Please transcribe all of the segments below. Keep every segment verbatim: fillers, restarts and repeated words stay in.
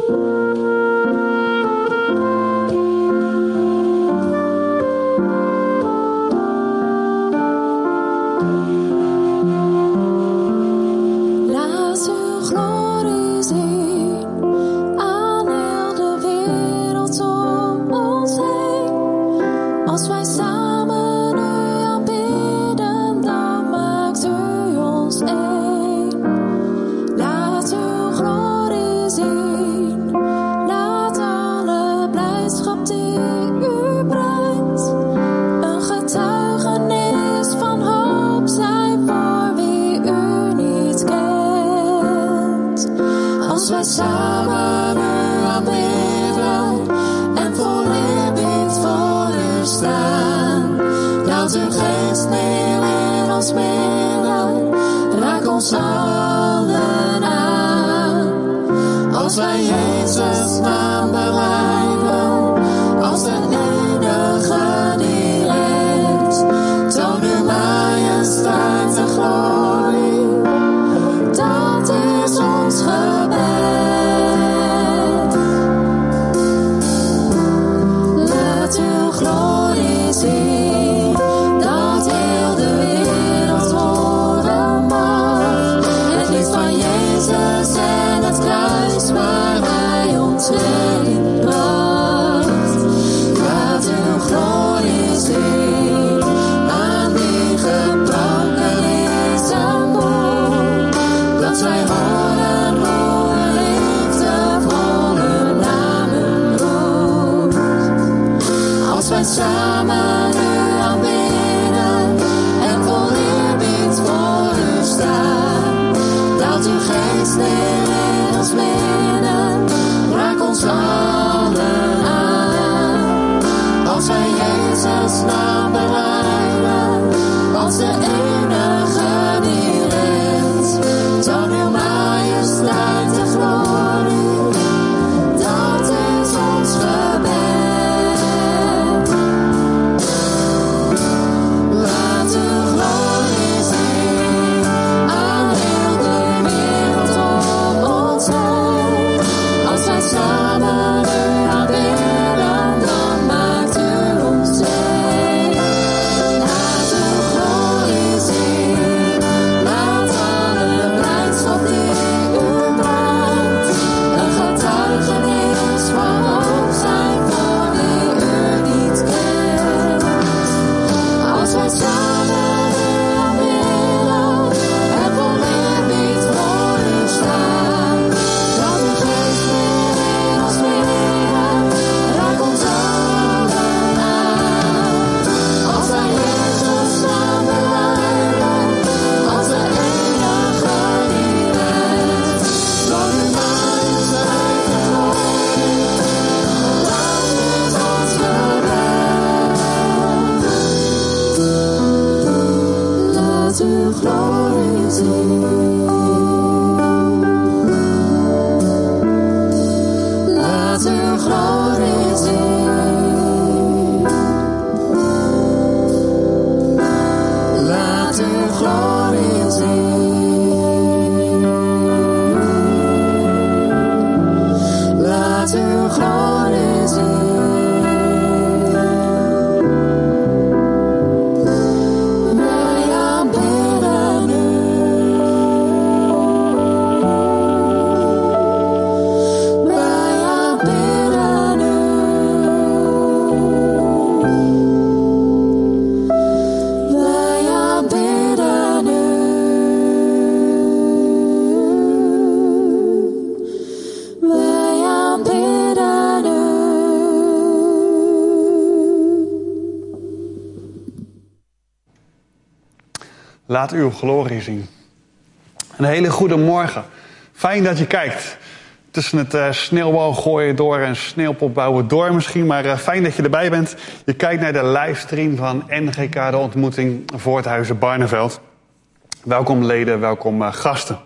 Laat uw glorie zien. Een hele goede morgen. Fijn dat je kijkt. Tussen het uh, sneeuwbal gooien door en sneeuwpop bouwen door misschien. Maar uh, fijn dat je erbij bent. Je kijkt naar de livestream van N G K, de ontmoeting Voorthuizen Barneveld. Welkom leden, welkom uh, gasten.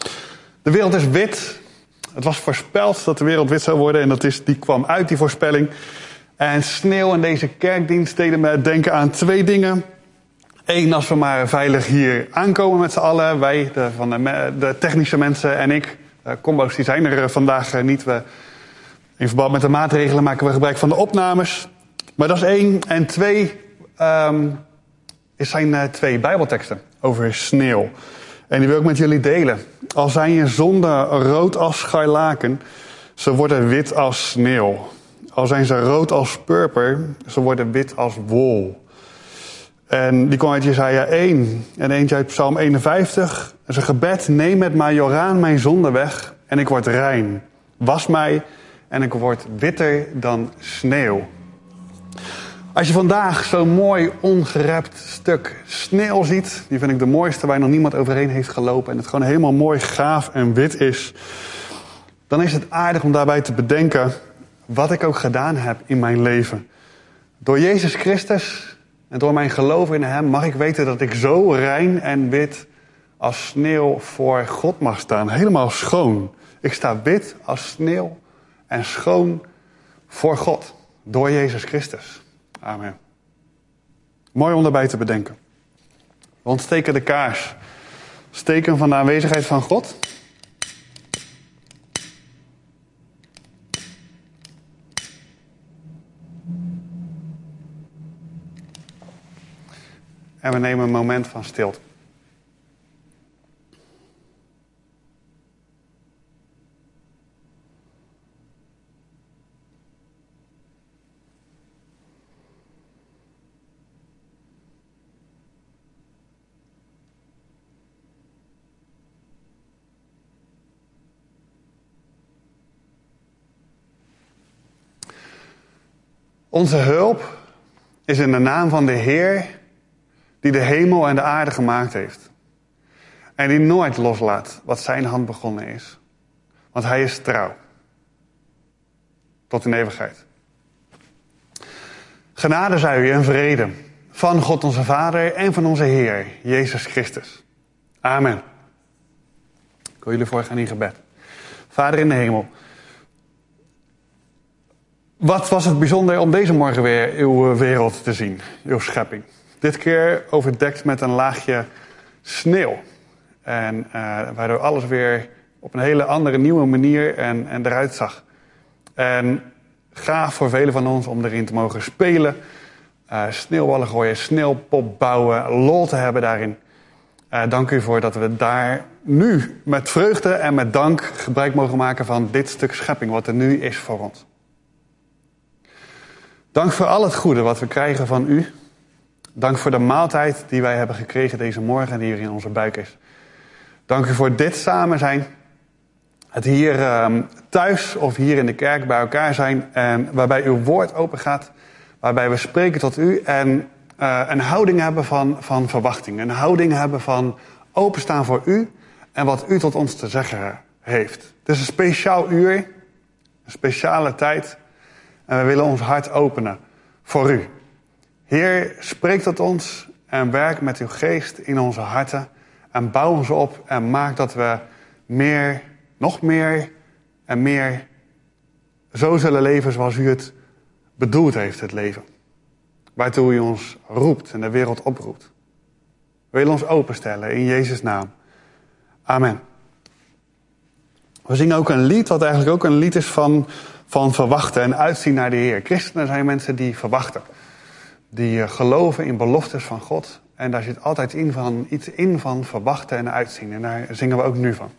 De wereld is wit. Het was voorspeld dat de wereld wit zou worden. En dat is, die kwam uit, die voorspelling. En sneeuw in deze kerkdienst deden me denken aan twee dingen. Eén, als we maar veilig hier aankomen met z'n allen. Wij, de, van de, de technische mensen en ik. Uh, combo's die zijn er uh, vandaag uh, niet. We In verband met de maatregelen maken we gebruik van de opnames. Maar dat is één. En twee, um, er zijn uh, twee bijbelteksten over sneeuw. En die wil ik met jullie delen. Al zijn je zonden rood als scharlaken, ze worden wit als sneeuw. Al zijn ze rood als purper, ze worden wit als wol. En die kwam uit Jesaja één en eentje uit Psalm eenenvijftig. Dat is een gebed: neem met majoraan mijn zonde weg en ik word rein. Was mij en ik word witter dan sneeuw. Als je vandaag zo'n mooi ongerept stuk sneeuw ziet, die vind ik de mooiste waar nog niemand overheen heeft gelopen, en het gewoon helemaal mooi gaaf en wit is, dan is het aardig om daarbij te bedenken wat ik ook gedaan heb in mijn leven. Door Jezus Christus en door mijn geloof in hem mag ik weten dat ik zo rein en wit als sneeuw voor God mag staan. Helemaal schoon. Ik sta wit als sneeuw en schoon voor God. Door Jezus Christus. Amen. Mooi om daarbij te bedenken. We ontsteken de kaars. Steken van de aanwezigheid van God. En we nemen een moment van stilte. Onze hulp is in de naam van de Heer die de hemel en de aarde gemaakt heeft. En die nooit loslaat wat zijn hand begonnen is. Want hij is trouw. Tot in eeuwigheid. Genade zij u en vrede van God onze Vader en van onze Heer, Jezus Christus. Amen. Ik wil jullie voorgaan in gebed. Vader in de hemel. Wat was het bijzonder om deze morgen weer uw wereld te zien, uw schepping. Dit keer overdekt met een laagje sneeuw. En uh, waardoor alles weer op een hele andere, nieuwe manier en, en eruit zag. En gaaf voor velen van ons om erin te mogen spelen. Uh, sneeuwballen gooien, sneeuwpop bouwen, lol te hebben daarin. Uh, dank u voor dat we daar nu met vreugde en met dank gebruik mogen maken van dit stuk schepping wat er nu is voor ons. Dank voor al het goede wat we krijgen van u. Dank voor de maaltijd die wij hebben gekregen deze morgen en die hier in onze buik is. Dank u voor dit samen zijn. Het hier uh, thuis of hier in de kerk bij elkaar zijn. En waarbij uw woord open gaat. Waarbij we spreken tot u. En uh, een houding hebben van, van verwachting. Een houding hebben van openstaan voor u. En wat u tot ons te zeggen heeft. Het is een speciaal uur. Een speciale tijd. En we willen ons hart openen voor u. Heer, spreek tot ons en werk met uw geest in onze harten. En bouw ons op en maak dat we meer, nog meer en meer zo zullen leven zoals u het bedoeld heeft, het leven. Waartoe u ons roept en de wereld oproept. We willen ons openstellen in Jezus' naam. Amen. We zingen ook een lied wat eigenlijk ook een lied is van, van verwachten en uitzien naar de Heer. Christenen zijn mensen die verwachten. Die geloven in beloftes van God. En daar zit altijd in van, iets in van verwachten en uitzien. En daar zingen we ook nu van.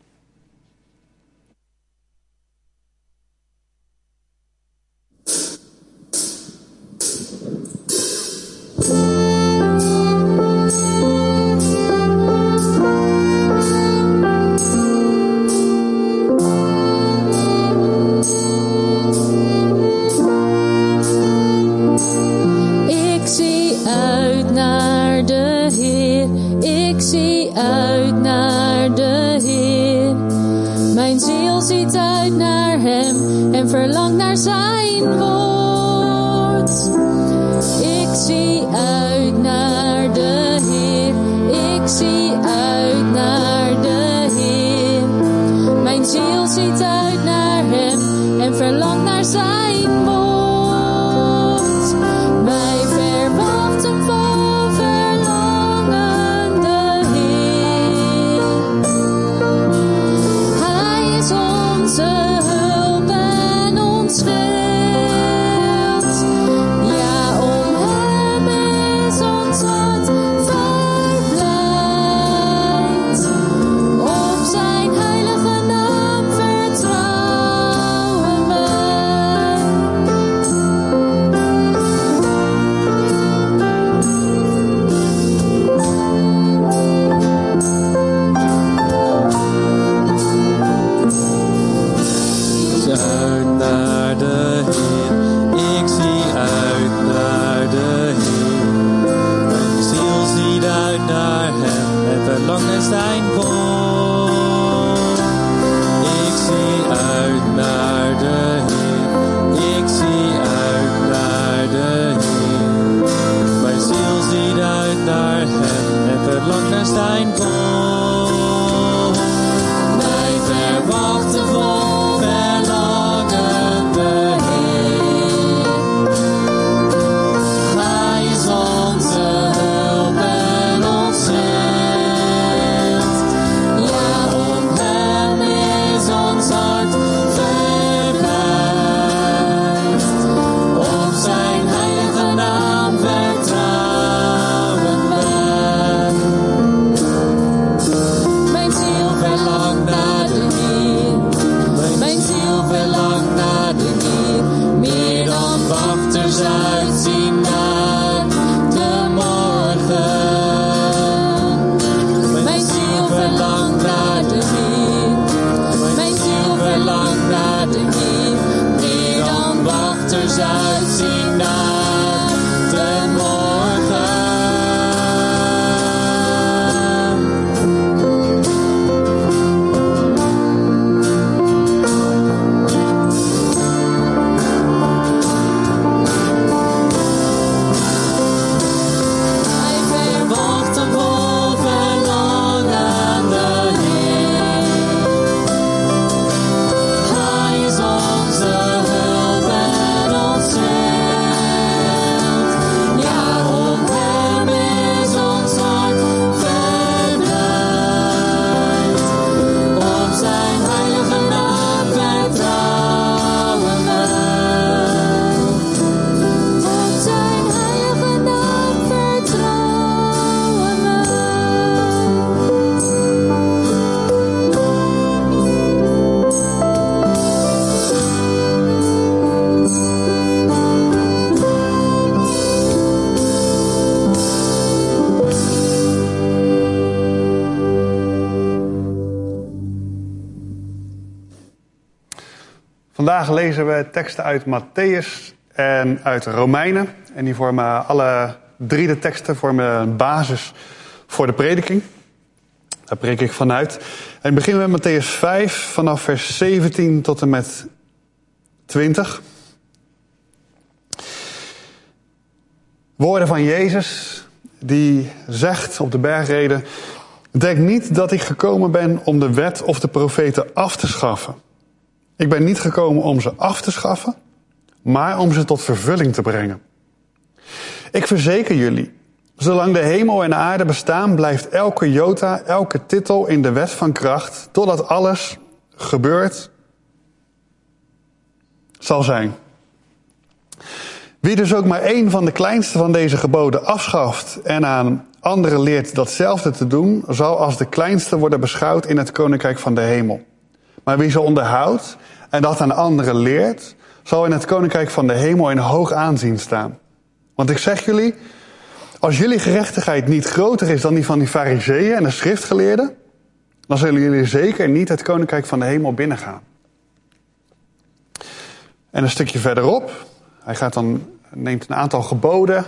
Verlang naar zijn woord. Ik zie uit naar de Heer. Ik zie uit naar de Heer. Mijn ziel ziet uit naar hem en verlangt naar zijn woord. Wij verwachten vol verlangen de Heer. Hij is onze hulp en uit naar de Heer. Ik zie uit naar de Heer. Mijn ziel ziet uit naar Hem en verlangt naar zijn komst. Ik zie uit naar de Heer. Ik zie uit naar de Heer. Mijn ziel ziet uit naar Hem en verlangt naar zijn komst. Wij verwachten vol verlangen de Heer. Hij is onze hulp en ons held. Ja, op Hem is ons hart verblijd. Op zijn heilige naam vertrouwen wij. Mijn ziel verlangt naar de Heer. Mijn ziel verlangt naar de Heer. Meer dan wachters uitzien naar de morgen. Mijn ziel verlangt naar de Heer. Mijn ziel verlangt naar de Heer. Meer dan wachters uitzien naar de morgen. Wij verwachten vol verlangen de Heer. Hij is onze hulp en ons held. Ja, op Hem is ons hart verblijd. Op zijn heilige naam vertrouwen wij. Op zijn heilige naam vertrouwen Vandaag lezen we teksten uit Mattheüs en uit Romeinen. En die vormen alle drie de teksten vormen een basis voor de prediking. Daar preek ik vanuit. En beginnen we met Mattheüs vijf vanaf vers zeventien tot en met twintig. Woorden van Jezus die zegt op de bergreden: denk niet dat ik gekomen ben om de wet of de profeten af te schaffen. Ik ben niet gekomen om ze af te schaffen, maar om ze tot vervulling te brengen. Ik verzeker jullie, zolang de hemel en de aarde bestaan, blijft elke jota, elke titel in de wet van kracht, totdat alles gebeurd zal zijn. Wie dus ook maar één van de kleinste van deze geboden afschaft en aan anderen leert datzelfde te doen, zal als de kleinste worden beschouwd in het koninkrijk van de hemel. Maar wie ze onderhoudt en dat aan anderen leert, zal in het koninkrijk van de hemel in hoog aanzien staan. Want ik zeg jullie, als jullie gerechtigheid niet groter is dan die van die farizeeën en de schriftgeleerden, dan zullen jullie zeker niet het koninkrijk van de hemel binnengaan. En een stukje verderop, hij gaat dan, neemt een aantal geboden,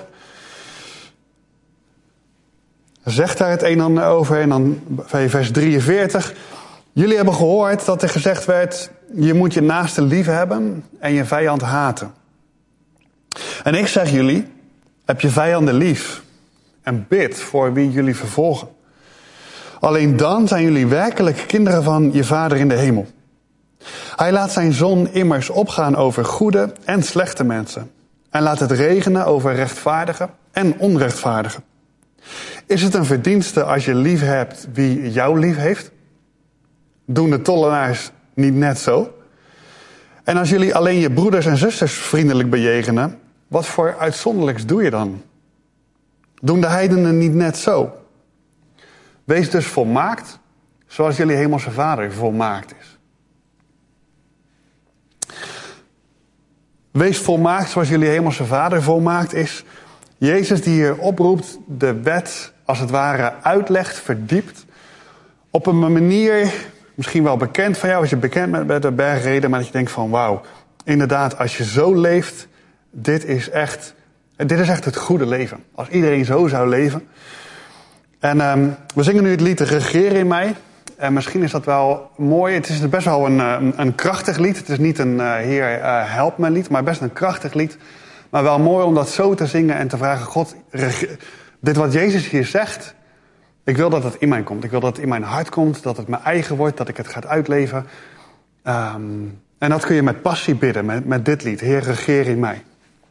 zegt daar het een en ander over en dan vers drieënveertig. Jullie hebben gehoord dat er gezegd werd, je moet je naaste lief hebben en je vijand haten. En ik zeg jullie, heb je vijanden lief en bid voor wie jullie vervolgen. Alleen dan zijn jullie werkelijk kinderen van je Vader in de hemel. Hij laat zijn zon immers opgaan over goede en slechte mensen. En laat het regenen over rechtvaardigen en onrechtvaardigen. Is het een verdienste als je lief hebt wie jou lief heeft? Doen de tollenaars niet net zo? En als jullie alleen je broeders en zusters vriendelijk bejegenen, wat voor uitzonderlijks doe je dan? Doen de heidenen niet net zo? Wees dus volmaakt, zoals jullie hemelse Vader volmaakt is. Wees volmaakt zoals jullie hemelse Vader volmaakt is. Jezus die hier oproept, de wet als het ware uitlegt, verdiept, op een manier misschien wel bekend van jou, als je bekend bent met de bergreden, maar dat je denkt van wauw, inderdaad, als je zo leeft, dit is echt, dit is echt het goede leven. Als iedereen zo zou leven. En um, we zingen nu het lied Regeer in mij. En misschien is dat wel mooi. Het is best wel een, een, een krachtig lied. Het is niet een uh, Heer, uh, help me lied, maar best een krachtig lied. Maar wel mooi om dat zo te zingen en te vragen, God, regeer, dit wat Jezus hier zegt, ik wil dat het in mij komt. Ik wil dat het in mijn hart komt, dat het mijn eigen wordt, dat ik het ga uitleven. Um, en dat kun je met passie bidden, met, met dit lied. Heer, regeer in mij.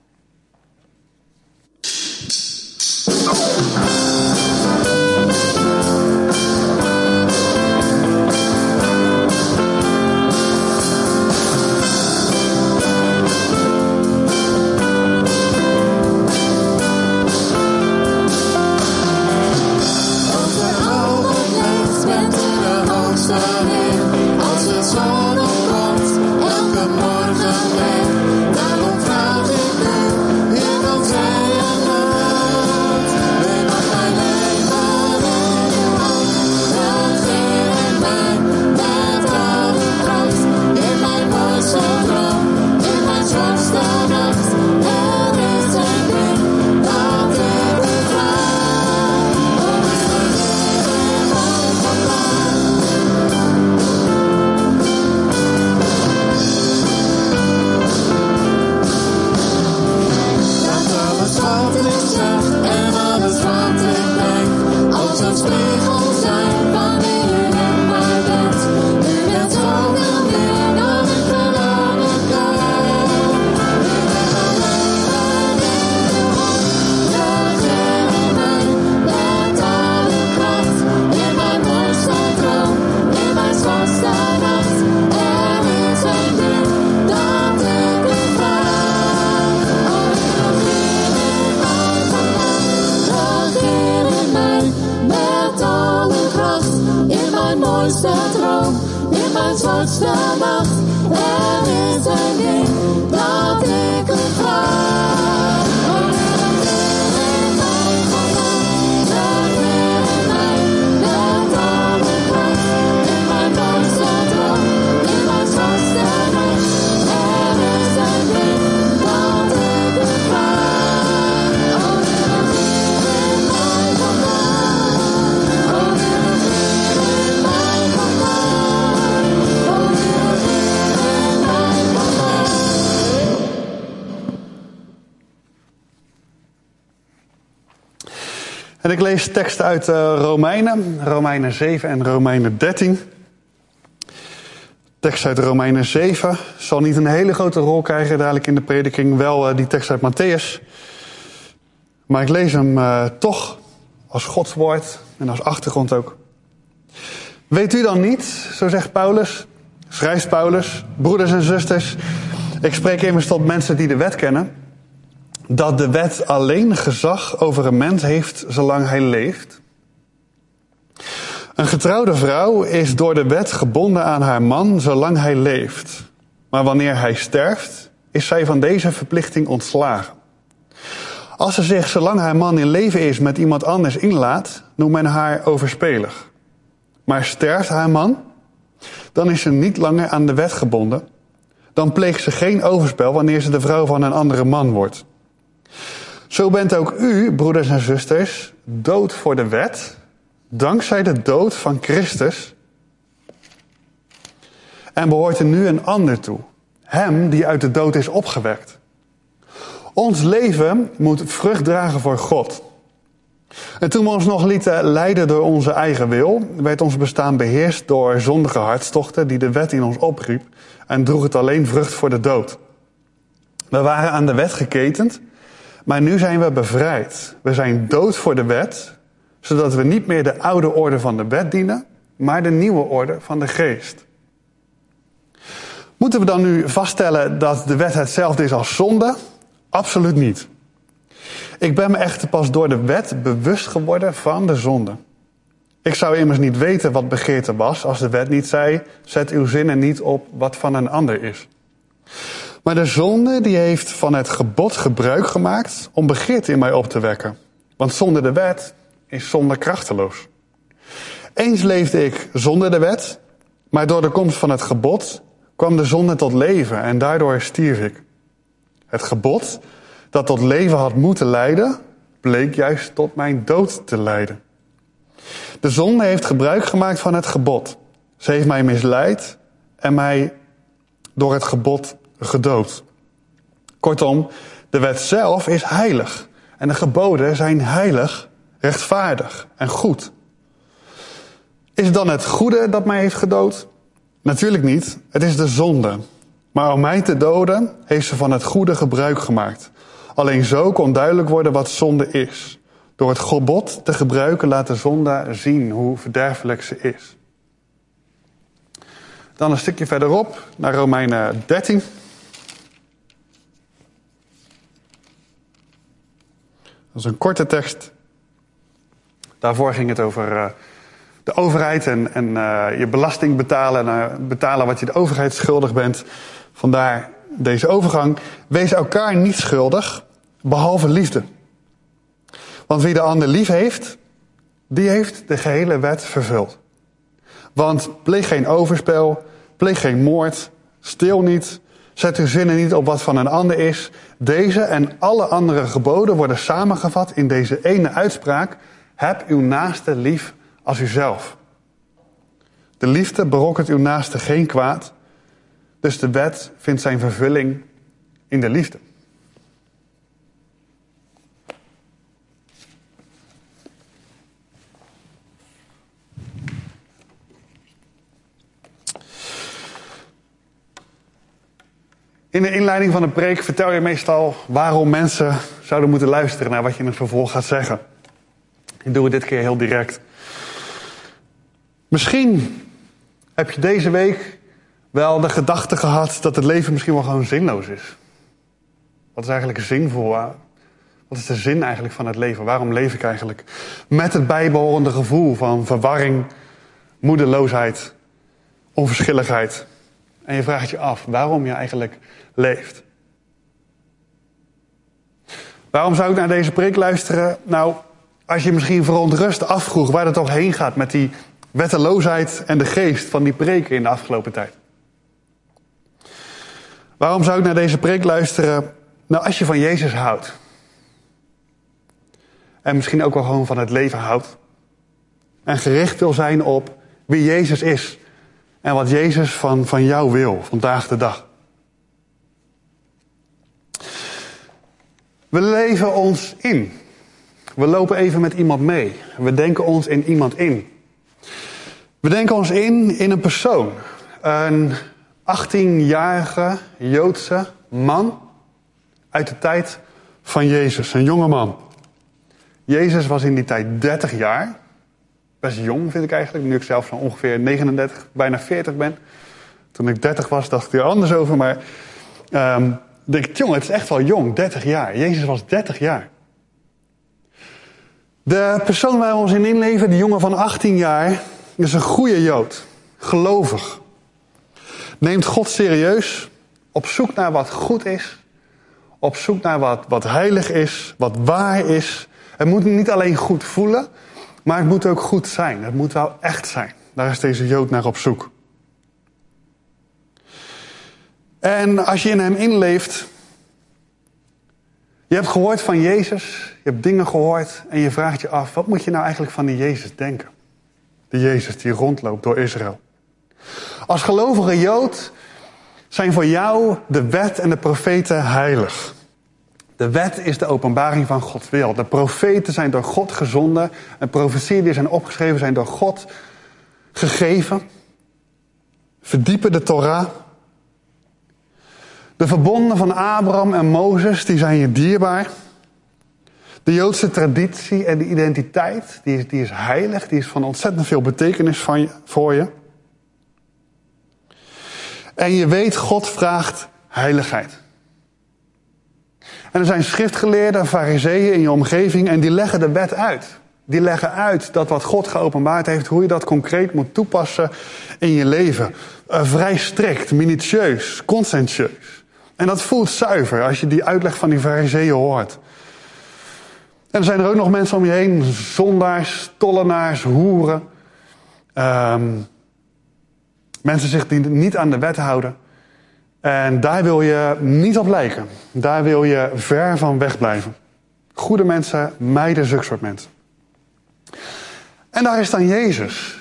En ik lees teksten uit uh, Romeinen, Romeinen zeven en Romeinen dertien. Tekst uit Romeinen zeven zal niet een hele grote rol krijgen dadelijk in de prediking. Wel uh, die tekst uit Matthäus. Maar ik lees hem uh, toch als Gods woord en als achtergrond ook. Weet u dan niet, zo zegt Paulus, schrijft Paulus, broeders en zusters. Ik spreek immers tot mensen die de wet kennen. Dat de wet alleen gezag over een mens heeft zolang hij leeft. Een getrouwde vrouw is door de wet gebonden aan haar man zolang hij leeft. Maar wanneer hij sterft, is zij van deze verplichting ontslagen. Als ze zich zolang haar man in leven is met iemand anders inlaat, noemt men haar overspelig. Maar sterft haar man, dan is ze niet langer aan de wet gebonden. Dan pleegt ze geen overspel wanneer ze de vrouw van een andere man wordt. Zo bent ook u, broeders en zusters, dood voor de wet, dankzij de dood van Christus. En behoort er nu een ander toe, hem die uit de dood is opgewekt. Ons leven moet vrucht dragen voor God. En toen we ons nog lieten leiden door onze eigen wil, werd ons bestaan beheerst door zondige hartstochten die de wet in ons opriep en droeg het alleen vrucht voor de dood. We waren aan de wet geketend, maar nu zijn we bevrijd. We zijn dood voor de wet, zodat we niet meer de oude orde van de wet dienen, maar de nieuwe orde van de geest. Moeten we dan nu vaststellen dat de wet hetzelfde is als zonde? Absoluut niet. Ik ben me echter pas door de wet bewust geworden van de zonde. Ik zou immers niet weten wat begeerte was als de wet niet zei, zet uw zinnen niet op wat van een ander is. Maar de zonde die heeft van het gebod gebruik gemaakt om begeerte in mij op te wekken. Want zonder de wet is zonde krachteloos. Eens leefde ik zonder de wet, Maar door de komst van het gebod kwam de zonde tot leven en daardoor stierf ik. Het gebod dat tot leven had moeten leiden, bleek juist tot mijn dood te leiden. De zonde heeft gebruik gemaakt van het gebod. Ze heeft mij misleid en mij door het gebod gedood. Kortom, de wet zelf is heilig. En de geboden zijn heilig, rechtvaardig en goed. Is het dan het goede dat mij heeft gedood? Natuurlijk niet, het is de zonde. Maar om mij te doden heeft ze van het goede gebruik gemaakt. Alleen zo kon duidelijk worden wat zonde is. Door het gebod te gebruiken laat de zonde zien hoe verderfelijk ze is. Dan een stukje verderop naar Romeinen dertien. Dat is een korte tekst. Daarvoor ging het over uh, de overheid en, en uh, je belasting betalen. En uh, betalen wat je de overheid schuldig bent. Vandaar deze overgang. Wees elkaar niet schuldig, behalve liefde. Want wie de ander lief heeft, die heeft de gehele wet vervuld. Want pleeg geen overspel, pleeg geen moord, steel niet, zet uw zinnen niet op wat van een ander is. Deze en alle andere geboden worden samengevat in deze ene uitspraak: heb uw naaste lief als uzelf. De liefde berokkent uw naaste geen kwaad, dus de wet vindt zijn vervulling in de liefde. In de inleiding van een preek vertel je meestal waarom mensen zouden moeten luisteren naar wat je in het vervolg gaat zeggen. Ik doe het dit keer heel direct. Misschien heb je deze week wel de gedachte gehad dat het leven misschien wel gewoon zinloos is. Wat is eigenlijk zinvol? Wat is de zin eigenlijk van het leven? Waarom leef ik eigenlijk? Met het bijbehorende gevoel van verwarring, moedeloosheid, onverschilligheid. En je vraagt je af waarom je eigenlijk leeft. Waarom zou ik naar deze preek luisteren? Nou, als je misschien verontrust afvroeg waar het toch heen gaat met die wetteloosheid en de geest van die preken in de afgelopen tijd. Waarom zou ik naar deze preek luisteren? Nou, als je van Jezus houdt. En misschien ook wel gewoon van het leven houdt. En gericht wil zijn op wie Jezus is. En wat Jezus van, van jou wil, vandaag de dag. We leven ons in. We lopen even met iemand mee. We denken ons in iemand in. We denken ons in in een persoon. Een achttienjarige Joodse man uit de tijd van Jezus. Een jonge man. Jezus was in die tijd dertig jaar. Best jong vind ik eigenlijk. Nu ik zelf zo ongeveer negenendertig, bijna veertig ben. Toen ik dertig was dacht ik er anders over. Maar um, denk ik, jongen, het is echt wel jong. dertig jaar. Jezus was dertig jaar. De persoon waar we ons in inleven, die jongen van achttien jaar, is een goede Jood. Gelovig. Neemt God serieus. Op zoek naar wat goed is. Op zoek naar wat, wat heilig is. Wat waar is. Het moet niet alleen goed voelen. Maar het moet ook goed zijn. Het moet wel echt zijn. Daar is deze Jood naar op zoek. En als je in hem inleeft. Je hebt gehoord van Jezus. Je hebt dingen gehoord. En je vraagt je af. Wat moet je nou eigenlijk van die Jezus denken? De Jezus die rondloopt door Israël. Als gelovige Jood zijn voor jou de wet en de profeten heilig. De wet is de openbaring van Gods wil. De profeten zijn door God gezonden. En profetieën die zijn opgeschreven zijn door God gegeven. Verdiepen de Torah. De verbonden van Abraham en Mozes, die zijn je dierbaar. De Joodse traditie en de identiteit, die is, die is heilig. Die is van ontzettend veel betekenis van je, voor je. En je weet, God vraagt heiligheid. En er zijn schriftgeleerden en farizeeën in je omgeving en die leggen de wet uit. Die leggen uit dat wat God geopenbaard heeft, hoe je dat concreet moet toepassen in je leven. Uh, vrij strikt, minutieus, conscientieus. En dat voelt zuiver als je die uitleg van die farizeeën hoort. En er zijn er ook nog mensen om je heen, zondaars, tollenaars, hoeren. Um, Mensen zich die niet aan de wet houden. En daar wil je niet op lijken. Daar wil je ver van wegblijven. Goede mensen mijden zulke soort mensen. En daar is dan Jezus.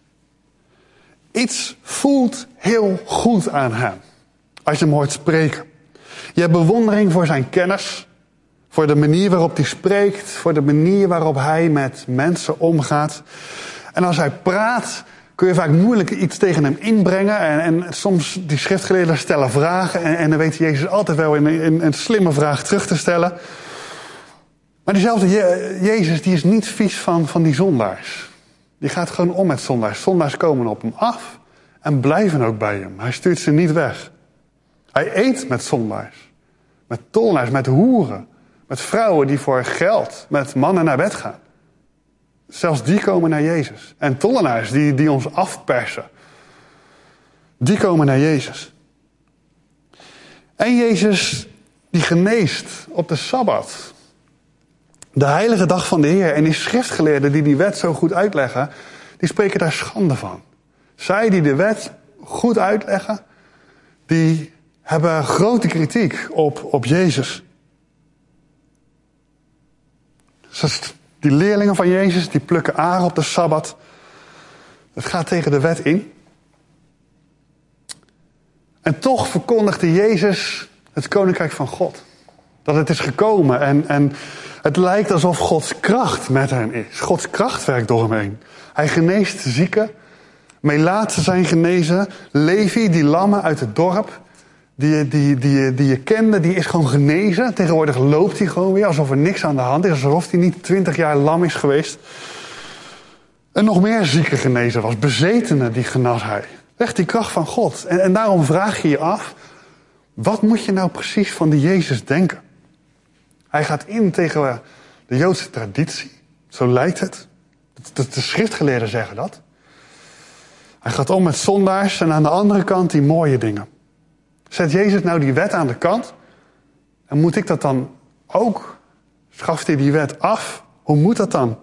Iets voelt heel goed aan hem. Als je hem hoort spreken. Je hebt bewondering voor zijn kennis. Voor de manier waarop hij spreekt. Voor de manier waarop hij met mensen omgaat. En als hij praat, kun je vaak moeilijk iets tegen hem inbrengen. En, en soms die schriftgeleerden stellen vragen. En, en dan weet Jezus altijd wel een, een, een slimme vraag terug te stellen. Maar diezelfde Je- Jezus die is niet vies van, van die zondaars. Die gaat gewoon om met zondaars. Zondaars komen op hem af en blijven ook bij hem. Hij stuurt ze niet weg. Hij eet met zondaars. Met tollenaars, met hoeren. Met vrouwen die voor geld met mannen naar bed gaan. Zelfs die komen naar Jezus. En tollenaars die, die ons afpersen. Die komen naar Jezus. En Jezus die geneest op de Sabbat. De heilige dag van de Heer. En die schriftgeleerden die die wet zo goed uitleggen, die spreken daar schande van. Zij die de wet goed uitleggen, die hebben grote kritiek op, op Jezus. Dus die leerlingen van Jezus, die plukken aren op de Sabbat. Het gaat tegen de wet in. En toch verkondigde Jezus het koninkrijk van God. Dat het is gekomen en, en het lijkt alsof Gods kracht met hem is. Gods kracht werkt door hem heen. Hij geneest zieken. Melaatsen zijn genezen. Levi, die lamme uit het dorp, die, die, die, die je kende, die is gewoon genezen. Tegenwoordig loopt hij gewoon weer, alsof er niks aan de hand is. Alsof hij niet twintig jaar lam is geweest. En nog meer zieken genezen was. Bezetenen, die genas hij. Echt die kracht van God. En, en daarom vraag je je af, wat moet je nou precies van die Jezus denken? Hij gaat in tegen de Joodse traditie. Zo lijkt het. De, de schriftgeleerden zeggen dat. Hij gaat om met zondaars en aan de andere kant die mooie dingen. Zet Jezus nou die wet aan de kant? En moet ik dat dan ook? Schaft hij die wet af? Hoe moet dat dan?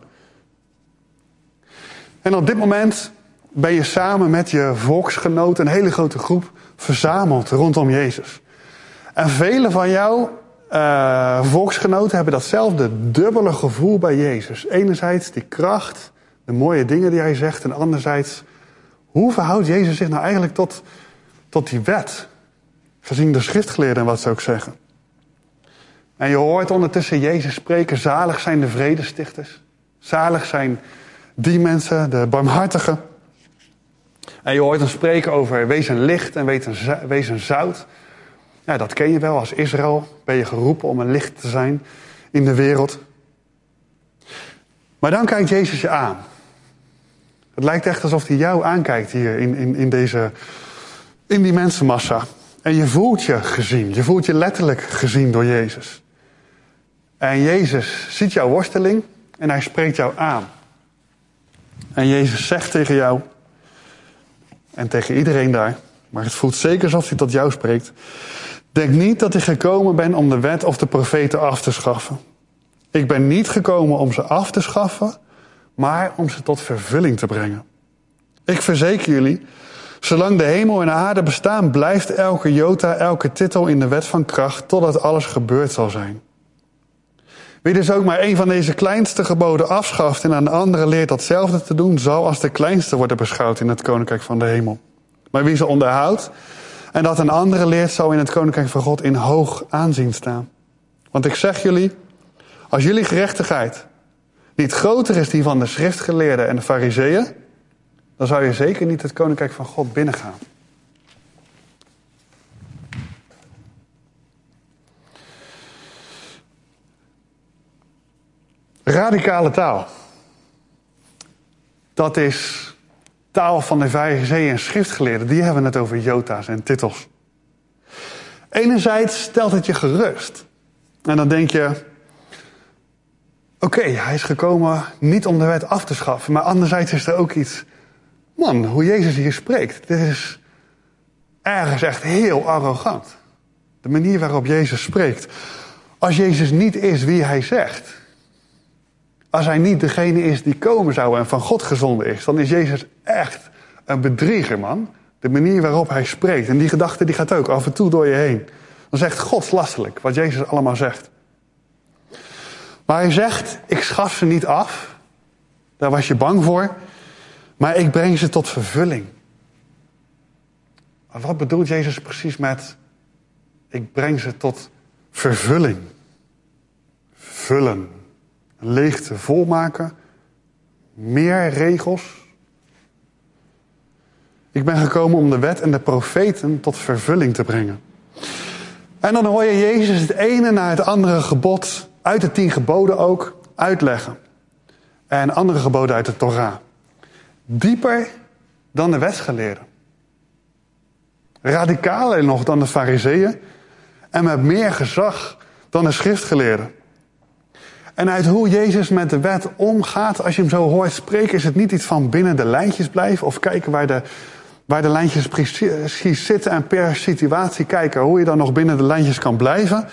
En op dit moment ben je samen met je volksgenoten, een hele grote groep, verzameld rondom Jezus. En vele van jou uh, volksgenoten hebben datzelfde dubbele gevoel bij Jezus. Enerzijds die kracht, de mooie dingen die hij zegt. En anderzijds, hoe verhoudt Jezus zich nou eigenlijk tot, tot die wet? Gezien de schriftgeleerden en wat ze ook zeggen. En je hoort ondertussen Jezus spreken, zalig zijn de vredestichters. Zalig zijn die mensen, de barmhartigen. En je hoort hem spreken over wees een licht en wees een zout. Ja, dat ken je wel. Als Israël ben je geroepen om een licht te zijn in de wereld. Maar dan kijkt Jezus je aan. Het lijkt echt alsof hij jou aankijkt hier in, in, in, deze, in die mensenmassa. En je voelt je gezien. Je voelt je letterlijk gezien door Jezus. En Jezus ziet jouw worsteling en hij spreekt jou aan. En Jezus zegt tegen jou en tegen iedereen daar, maar het voelt zeker alsof hij tot jou spreekt. Denk niet dat ik gekomen ben om de wet of de profeten af te schaffen. Ik ben niet gekomen om ze af te schaffen, maar om ze tot vervulling te brengen. Ik verzeker jullie, zolang de hemel en de aarde bestaan, blijft elke jota, elke titel in de wet van kracht, totdat alles gebeurd zal zijn. Wie dus ook maar een van deze kleinste geboden afschaft en aan de andere leert datzelfde te doen, zal als de kleinste worden beschouwd in het koninkrijk van de hemel. Maar wie ze onderhoudt en dat een andere leert, zal in het koninkrijk van God in hoog aanzien staan. Want ik zeg jullie, als jullie gerechtigheid niet groter is die van de schriftgeleerden en de farizeeën, dan zou je zeker niet het koninkrijk van God binnengaan. Radicale taal. Dat is taal van de farizeeën en schriftgeleerden. Die hebben het over jota's en titels. Enerzijds stelt het je gerust. En dan denk je, oké, okay, hij is gekomen niet om de wet af te schaffen. Maar anderzijds is er ook iets, man, hoe Jezus hier spreekt. Dit is ergens echt heel arrogant. De manier waarop Jezus spreekt. Als Jezus niet is wie hij zegt, als hij niet degene is die komen zou en van God gezonden is, dan is Jezus echt een bedrieger, man. De manier waarop hij spreekt. En die gedachte die gaat ook af en toe door je heen. Dan zegt godslastelijk wat Jezus allemaal zegt. Maar hij zegt, ik schaf ze niet af. Daar was je bang voor. Maar ik breng ze tot vervulling. Maar wat bedoelt Jezus precies met, ik breng ze tot vervulling? Vullen. Een leegte volmaken. Meer regels. Ik ben gekomen om de wet en de profeten tot vervulling te brengen. En dan hoor je Jezus het ene na het andere gebod, uit de tien geboden ook, uitleggen. En andere geboden uit de Torah. Dieper dan de wetsgeleerden. Radicaler nog dan de Farizeeën. En met meer gezag dan de schriftgeleerden. En uit hoe Jezus met de wet omgaat, als je hem zo hoort spreken, is het niet iets van binnen de lijntjes blijven. Of kijken waar de, waar de lijntjes precies zitten en per situatie kijken hoe je dan nog binnen de lijntjes kan blijven.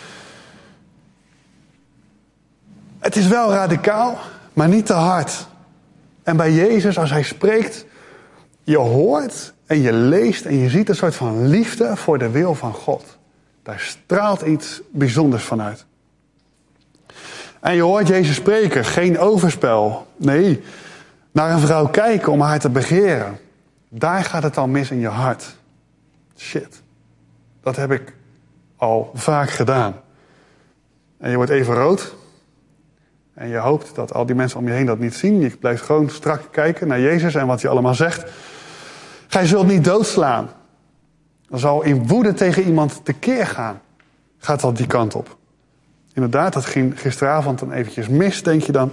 Het is wel radicaal, maar niet te hard. En bij Jezus, als hij spreekt, je hoort en je leest en je ziet een soort van liefde voor de wil van God. Daar straalt iets bijzonders vanuit. En je hoort Jezus spreken, geen overspel. Nee, naar een vrouw kijken om haar te begeren. Daar gaat het al mis in je hart. Shit, dat heb ik al vaak gedaan. En je wordt even rood. En je hoopt dat al die mensen om je heen dat niet zien. Je blijft gewoon strak kijken naar Jezus en wat hij allemaal zegt. Gij zult niet doodslaan. Dan zal in woede tegen iemand tekeer gaan. Gaat dat die kant op. Inderdaad, dat ging gisteravond dan eventjes mis, denk je dan.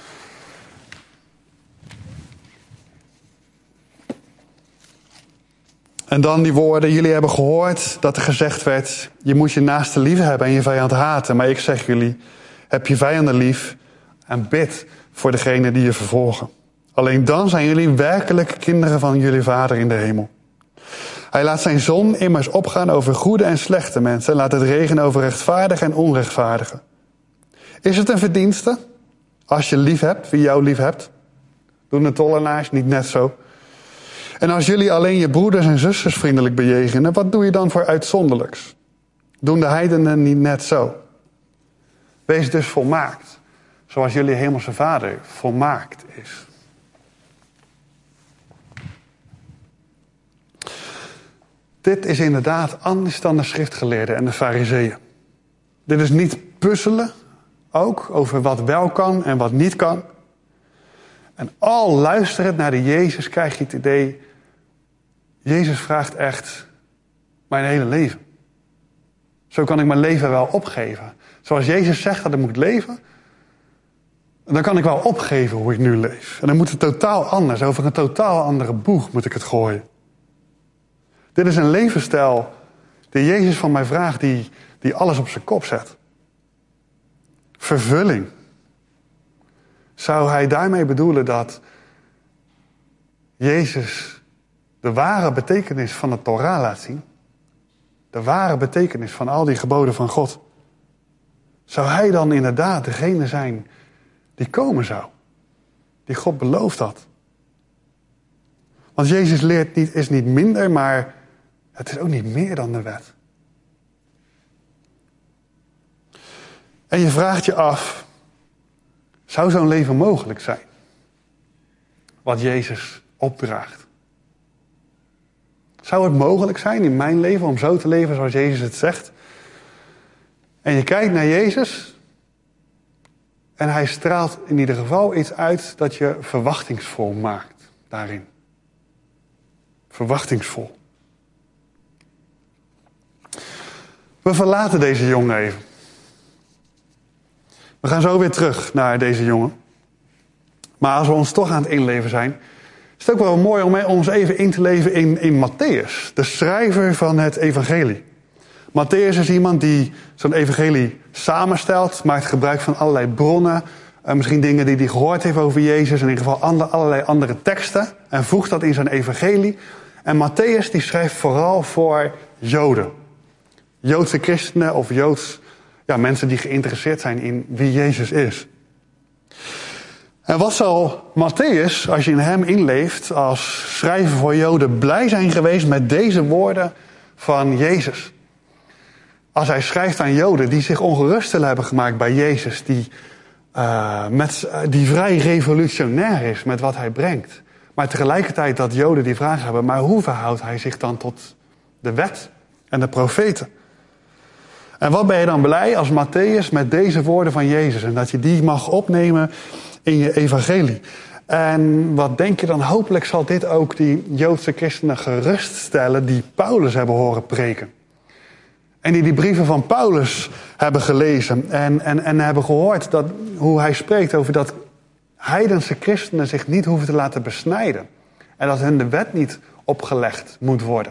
En dan die woorden, jullie hebben gehoord dat er gezegd werd, je moet je naaste lief hebben en je vijand haten. Maar ik zeg jullie, heb je vijanden lief en bid voor degene die je vervolgen. Alleen dan zijn jullie werkelijk kinderen van jullie Vader in de hemel. Hij laat zijn zon immers opgaan over goede en slechte mensen en laat het regenen over rechtvaardigen en onrechtvaardigen. Is het een verdienste als je lief hebt wie jou lief hebt? Doen de tollenaars niet net zo? En als jullie alleen je broeders en zusters vriendelijk bejegenen, wat doe je dan voor uitzonderlijks? Doen de heidenen niet net zo? Wees dus volmaakt, zoals jullie hemelse Vader volmaakt is. Dit is inderdaad anders dan de schriftgeleerden en de Farizeeën. Dit is niet puzzelen, ook over wat wel kan en wat niet kan. En al luisterend naar de Jezus krijg je het idee, Jezus vraagt echt mijn hele leven. Zo kan ik mijn leven wel opgeven. Zoals Jezus zegt dat ik moet leven, dan kan ik wel opgeven hoe ik nu leef. En dan moet het totaal anders, over een totaal andere boeg moet ik het gooien. Dit is een levensstijl die Jezus van mij vraagt, die, die alles op zijn kop zet. Vervulling. Zou hij daarmee bedoelen dat Jezus de ware betekenis van de Torah laat zien? De ware betekenis van al die geboden van God. Zou hij dan inderdaad degene zijn die komen zou? Die God beloofd had? Want Jezus leert niet, is niet minder, maar het is ook niet meer dan de wet. En je vraagt je af, zou zo'n leven mogelijk zijn? Wat Jezus opdraagt. Zou het mogelijk zijn in mijn leven om zo te leven zoals Jezus het zegt? En je kijkt naar Jezus en hij straalt in ieder geval iets uit dat je verwachtingsvol maakt daarin. Verwachtingsvol. We verlaten deze jongen even. We gaan zo weer terug naar deze jongen. Maar als we ons toch aan het inleven zijn, is het ook wel mooi om ons even in te leven in, in Mattheüs, de schrijver van het evangelie. Mattheüs is iemand die zo'n evangelie samenstelt, maakt gebruik van allerlei bronnen, uh, misschien dingen die hij gehoord heeft over Jezus, in ieder geval andere, allerlei andere teksten, en voegt dat in zijn evangelie. En Mattheüs die schrijft vooral voor Joden. Joodse christenen of Joods, ja, mensen die geïnteresseerd zijn in wie Jezus is. En wat zal Mattheüs, als je in hem inleeft, als schrijver voor Joden, blij zijn geweest met deze woorden van Jezus. Als hij schrijft aan Joden die zich ongerust zullen hebben gemaakt bij Jezus, die, uh, met, uh, die vrij revolutionair is met wat hij brengt. Maar tegelijkertijd dat Joden die vraag hebben, maar hoe verhoudt hij zich dan tot de wet en de profeten? En wat ben je dan blij als Mattheüs met deze woorden van Jezus en dat je die mag opnemen in je evangelie. En wat denk je dan? Hopelijk zal dit ook die Joodse christenen geruststellen die Paulus hebben horen preken. En die die brieven van Paulus hebben gelezen. En, en, en hebben gehoord dat, hoe hij spreekt over dat heidense christenen zich niet hoeven te laten besnijden. En dat hen de wet niet opgelegd moet worden.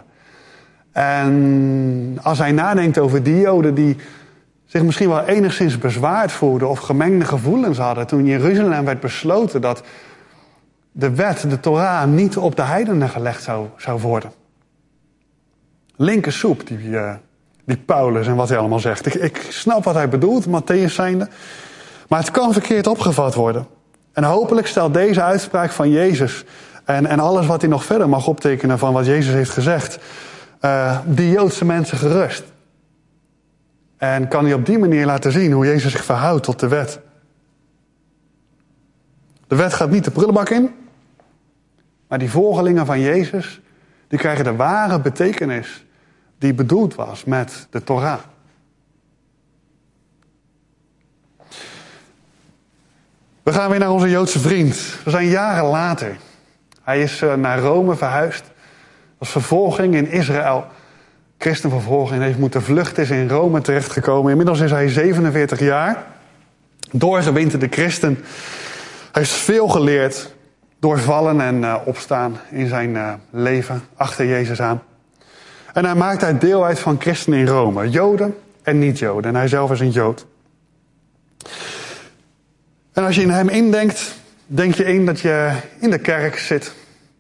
En als hij nadenkt over die Joden die zich misschien wel enigszins bezwaard voelden of gemengde gevoelens hadden toen Jeruzalem werd besloten dat de wet, de Torah, niet op de heidenen gelegd zou, zou worden. Linker soep, die, uh, die Paulus en wat hij allemaal zegt. Ik, ik snap wat hij bedoelt, Mattheüs zijnde. Maar het kan verkeerd opgevat worden. En hopelijk stelt deze uitspraak van Jezus en, en alles wat hij nog verder mag optekenen van wat Jezus heeft gezegd, uh, die Joodse mensen gerust. En kan hij op die manier laten zien hoe Jezus zich verhoudt tot de wet. De wet gaat niet de prullenbak in. Maar die volgelingen van Jezus, die krijgen de ware betekenis die bedoeld was met de Torah. We gaan weer naar onze Joodse vriend. We zijn jaren later. Hij is naar Rome verhuisd. Dat was vervolging in Israël. Christenvervolging, heeft moeten vluchten, is in Rome terechtgekomen. Inmiddels is hij zevenenveertig jaar. Doorgewinterde christen. Hij heeft veel geleerd. Doorvallen en uh, opstaan in zijn uh, leven achter Jezus aan. En hij maakt uit deel uit van christenen in Rome. Joden en niet-Joden. En hij zelf is een Jood. En als je in hem indenkt, denk je in dat je in de kerk zit.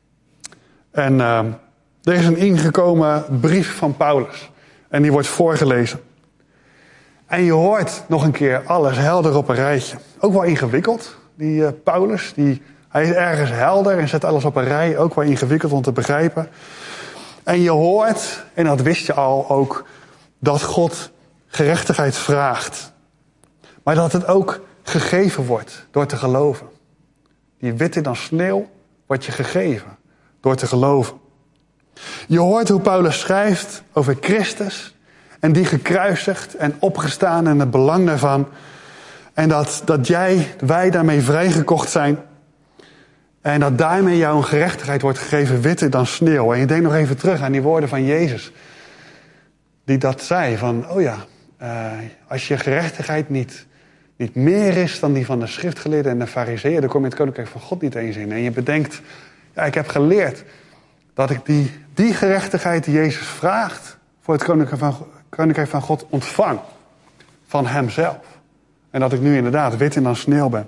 En uh, er is een ingekomen brief van Paulus. En die wordt voorgelezen. En je hoort nog een keer alles helder op een rijtje. Ook wel ingewikkeld, die uh, Paulus. Die, hij is ergens helder en zet alles op een rij. Ook wel ingewikkeld om te begrijpen. En je hoort, en dat wist je al ook, dat God gerechtigheid vraagt. Maar dat het ook gegeven wordt door te geloven. Die witter dan sneeuw wordt je gegeven door te geloven. Je hoort hoe Paulus schrijft over Christus en die gekruisigd en opgestaan en het belang daarvan. En dat, dat jij, wij daarmee vrijgekocht zijn. En dat daarmee jouw gerechtigheid wordt gegeven witter dan sneeuw. En je denkt nog even terug aan die woorden van Jezus. Die dat zei van, oh ja, uh, als je gerechtigheid niet, niet meer is dan die van de schriftgeleerden en de farizeeën, dan kom je het koninkrijk van God niet eens in. En je bedenkt, ja, ik heb geleerd dat ik die, die gerechtigheid die Jezus vraagt voor het koninkrijk van, koninkrijk van God ontvang. Van hemzelf. En dat ik nu inderdaad wit dan sneeuw ben.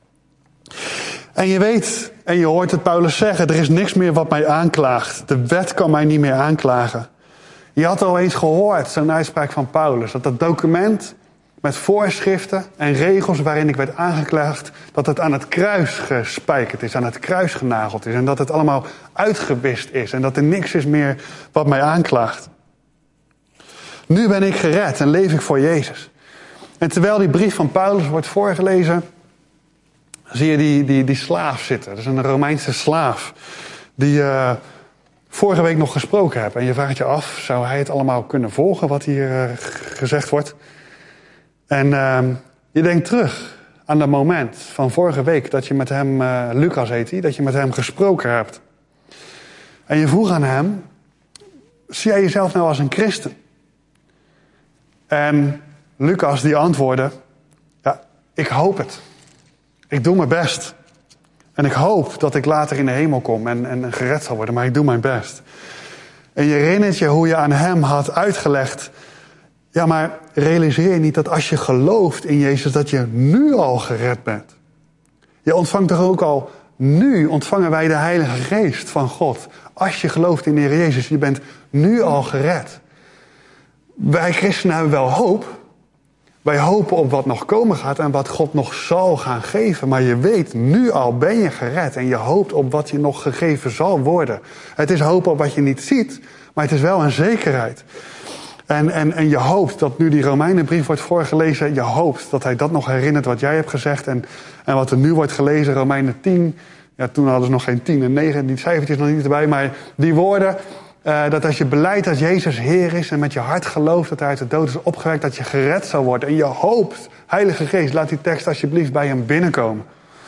En je weet, en je hoort het Paulus zeggen, er is niks meer wat mij aanklaagt. De wet kan mij niet meer aanklagen. Je had al eens gehoord, zo'n uitspraak van Paulus, dat dat document met voorschriften en regels waarin ik werd aangeklaagd, dat het aan het kruis gespijkerd is, aan het kruis genageld is. En dat het allemaal uitgewist is en dat er niks is meer wat mij aanklaagt. Nu ben ik gered en leef ik voor Jezus. En terwijl die brief van Paulus wordt voorgelezen, zie je die, die, die slaaf zitten. Dat is een Romeinse slaaf die uh, vorige week nog gesproken heeft. En je vraagt je af, zou hij het allemaal kunnen volgen wat hier uh, gezegd wordt? En uh, je denkt terug aan dat moment van vorige week dat je met hem, uh, Lucas heet hij, dat je met hem gesproken hebt. En je vroeg aan hem, zie jij jezelf nou als een christen? En Lucas die antwoordde, ja, ik hoop het. Ik doe mijn best. En ik hoop dat ik later in de hemel kom en, en gered zal worden, maar ik doe mijn best. En je herinnert je hoe je aan hem had uitgelegd, ja, maar realiseer je niet dat als je gelooft in Jezus, dat je nu al gered bent? Je ontvangt toch ook al, nu ontvangen wij de Heilige Geest van God. Als je gelooft in de Heer Jezus, je bent nu al gered. Wij christenen hebben wel hoop, Wij hopen op wat nog komen gaat en wat God nog zal gaan geven. Maar je weet, nu al ben je gered en je hoopt op wat je nog gegeven zal worden. Het is hopen op wat je niet ziet, maar het is wel een zekerheid. En, en, en je hoopt dat nu die Romeinenbrief wordt voorgelezen, je hoopt dat hij dat nog herinnert wat jij hebt gezegd. En, en wat er nu wordt gelezen, Romeinen tien. Ja, toen hadden ze nog geen tien en negen, die cijfertjes nog niet erbij. Maar die woorden, uh, dat als je beleidt dat Jezus Heer is en met je hart gelooft dat hij uit de dood is opgewekt, dat je gered zal worden. En je hoopt, Heilige Geest, laat die tekst alsjeblieft bij hem binnenkomen.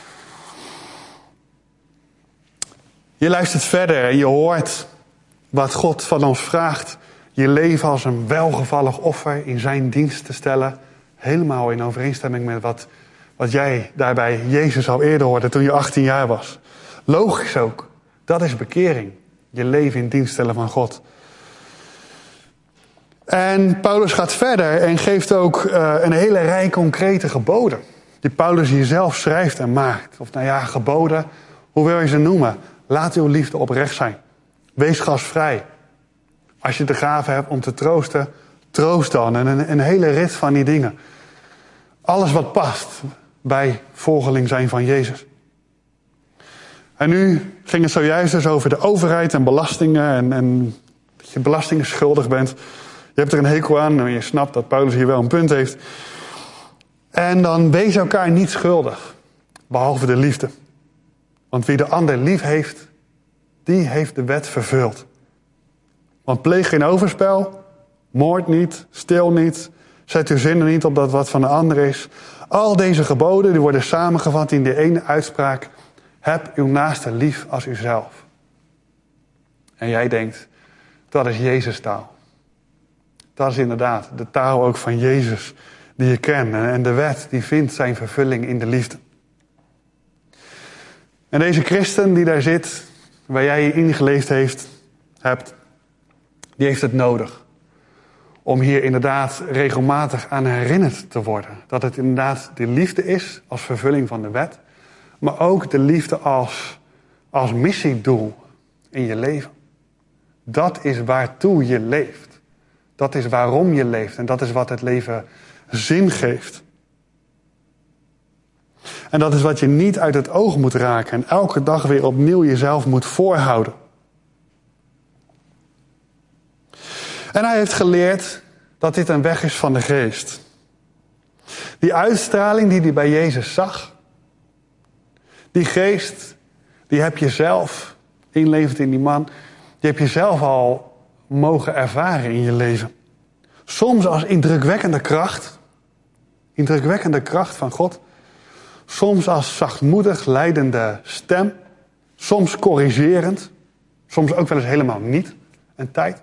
Je luistert verder en je hoort wat God van ons vraagt. Je leven als een welgevallig offer in zijn dienst te stellen. Helemaal in overeenstemming met wat, wat jij daarbij Jezus al eerder hoorde toen je achttien jaar was. Logisch ook. Dat is bekering. Je leven in dienst stellen van God. En Paulus gaat verder en geeft ook uh, een hele rij concrete geboden. Die Paulus hier zelf schrijft en maakt. Of nou ja, geboden, hoe wil je ze noemen? Laat uw liefde oprecht zijn. Wees gastvrij. Als je de gave hebt om te troosten, troost dan. En een, een hele rit van die dingen. Alles wat past bij volgeling zijn van Jezus. En nu ging het zojuist dus over de overheid en belastingen. En, en dat je belastingen schuldig bent. Je hebt er een hekel aan en je snapt dat Paulus hier wel een punt heeft. En dan wees elkaar niet schuldig. Behalve de liefde. Want wie de ander lief heeft, die heeft de wet vervuld. Want pleeg geen overspel, moord niet, stil niet, zet uw zinnen niet op dat wat van de ander is. Al deze geboden die worden samengevat in de ene uitspraak. Heb uw naaste lief als uzelf. En jij denkt, dat is Jezus taal. Dat is inderdaad de taal ook van Jezus die je kent. En de wet die vindt zijn vervulling in de liefde. En deze christen die daar zit, waar jij je ingeleefd heeft, hebt, die heeft het nodig. Om hier inderdaad regelmatig aan herinnerd te worden. Dat het inderdaad de liefde is als vervulling van de wet. Maar ook de liefde als, als missiedoel in je leven. Dat is waartoe je leeft. Dat is waarom je leeft. En dat is wat het leven zin geeft. En dat is wat je niet uit het oog moet raken. En elke dag weer opnieuw jezelf moet voorhouden. En hij heeft geleerd dat dit een weg is van de geest. Die uitstraling die hij bij Jezus zag. Die geest, die heb je zelf, inlevend in die man. Die heb je zelf al mogen ervaren in je leven. Soms als indrukwekkende kracht. Indrukwekkende kracht van God. Soms als zachtmoedig leidende stem. Soms corrigerend. Soms ook wel eens helemaal niet. Een tijd.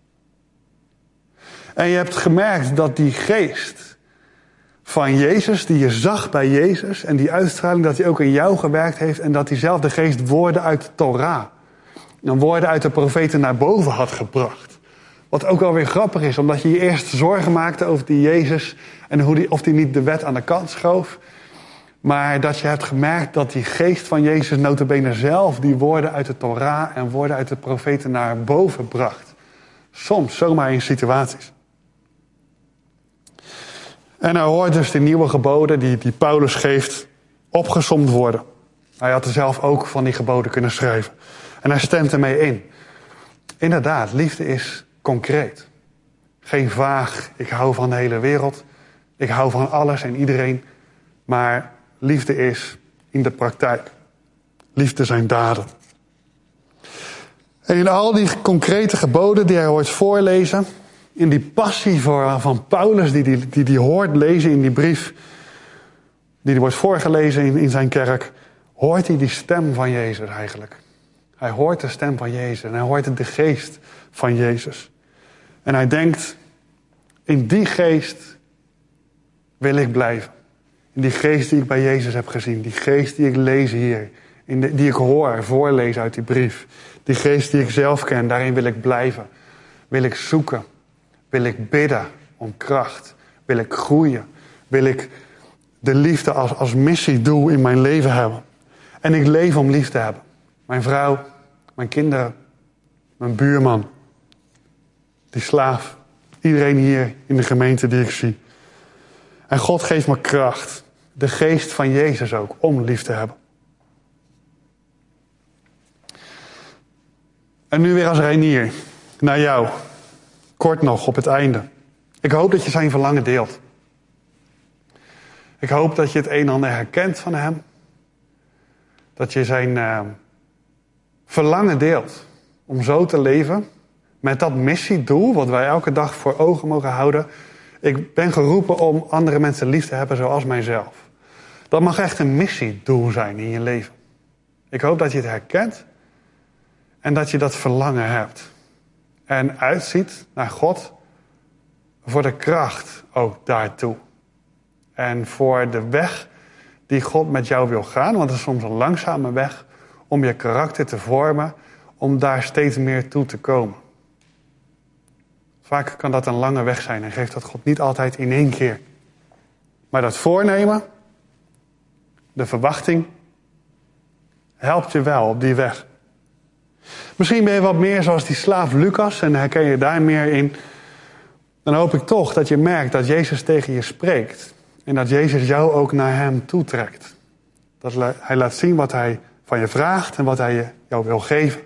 En je hebt gemerkt dat die geest van Jezus, die je zag bij Jezus, en die uitstraling dat hij ook in jou gewerkt heeft, en dat diezelfde geest woorden uit de Torah en woorden uit de profeten naar boven had gebracht. Wat ook wel weer grappig is, omdat je je eerst zorgen maakte over die Jezus en hoe die, of die niet de wet aan de kant schoof. Maar dat je hebt gemerkt dat die geest van Jezus nota bene zelf die woorden uit de Torah en woorden uit de profeten naar boven bracht. Soms zomaar in situaties. En hij hoort dus de nieuwe geboden die, die Paulus geeft opgesomd worden. Hij had er zelf ook van die geboden kunnen schrijven. En hij stemt ermee in. Inderdaad, liefde is concreet. Geen vaag, ik hou van de hele wereld. Ik hou van alles en iedereen. Maar liefde is in de praktijk. Liefde zijn daden. En in al die concrete geboden die hij hoort voorlezen, in die passie voor, van Paulus die die, die die hoort lezen in die brief, die die wordt voorgelezen in, in zijn kerk, hoort hij die stem van Jezus eigenlijk. Hij hoort de stem van Jezus en hij hoort de geest van Jezus. En hij denkt, in die geest wil ik blijven. In die geest die ik bij Jezus heb gezien, die geest die ik lees hier, in de, die ik hoor voorlezen uit die brief. Die geest die ik zelf ken, daarin wil ik blijven. Wil ik zoeken. Wil ik bidden om kracht. Wil ik groeien. Wil ik de liefde als, als missiedoel in mijn leven hebben. En ik leef om lief te hebben. Mijn vrouw, mijn kinderen, mijn buurman. Die slaaf. Iedereen hier in de gemeente die ik zie. En God geeft me kracht. De geest van Jezus ook, om lief te hebben. En nu weer als Reinier, naar jou. Kort nog, op het einde. Ik hoop dat je zijn verlangen deelt. Ik hoop dat je het een en ander herkent van hem. Dat je zijn uh, verlangen deelt. Om zo te leven. Met dat missiedoel, wat wij elke dag voor ogen mogen houden. Ik ben geroepen om andere mensen lief te hebben zoals mijzelf. Dat mag echt een missiedoel zijn in je leven. Ik hoop dat je het herkent. En dat je dat verlangen hebt. En uitziet naar God. Voor de kracht ook daartoe. En voor de weg die God met jou wil gaan. Want het is soms een langzame weg. Om je karakter te vormen. Om daar steeds meer toe te komen. Vaak kan dat een lange weg zijn. En geeft dat God niet altijd in één keer. Maar dat voornemen. De verwachting. Helpt je wel op die weg. Misschien ben je wat meer zoals die slaaf Lucas. En herken je daar meer in. Dan hoop ik toch dat je merkt dat Jezus tegen je spreekt. En dat Jezus jou ook naar hem toetrekt. Dat hij laat zien wat hij van je vraagt. En wat hij jou wil geven.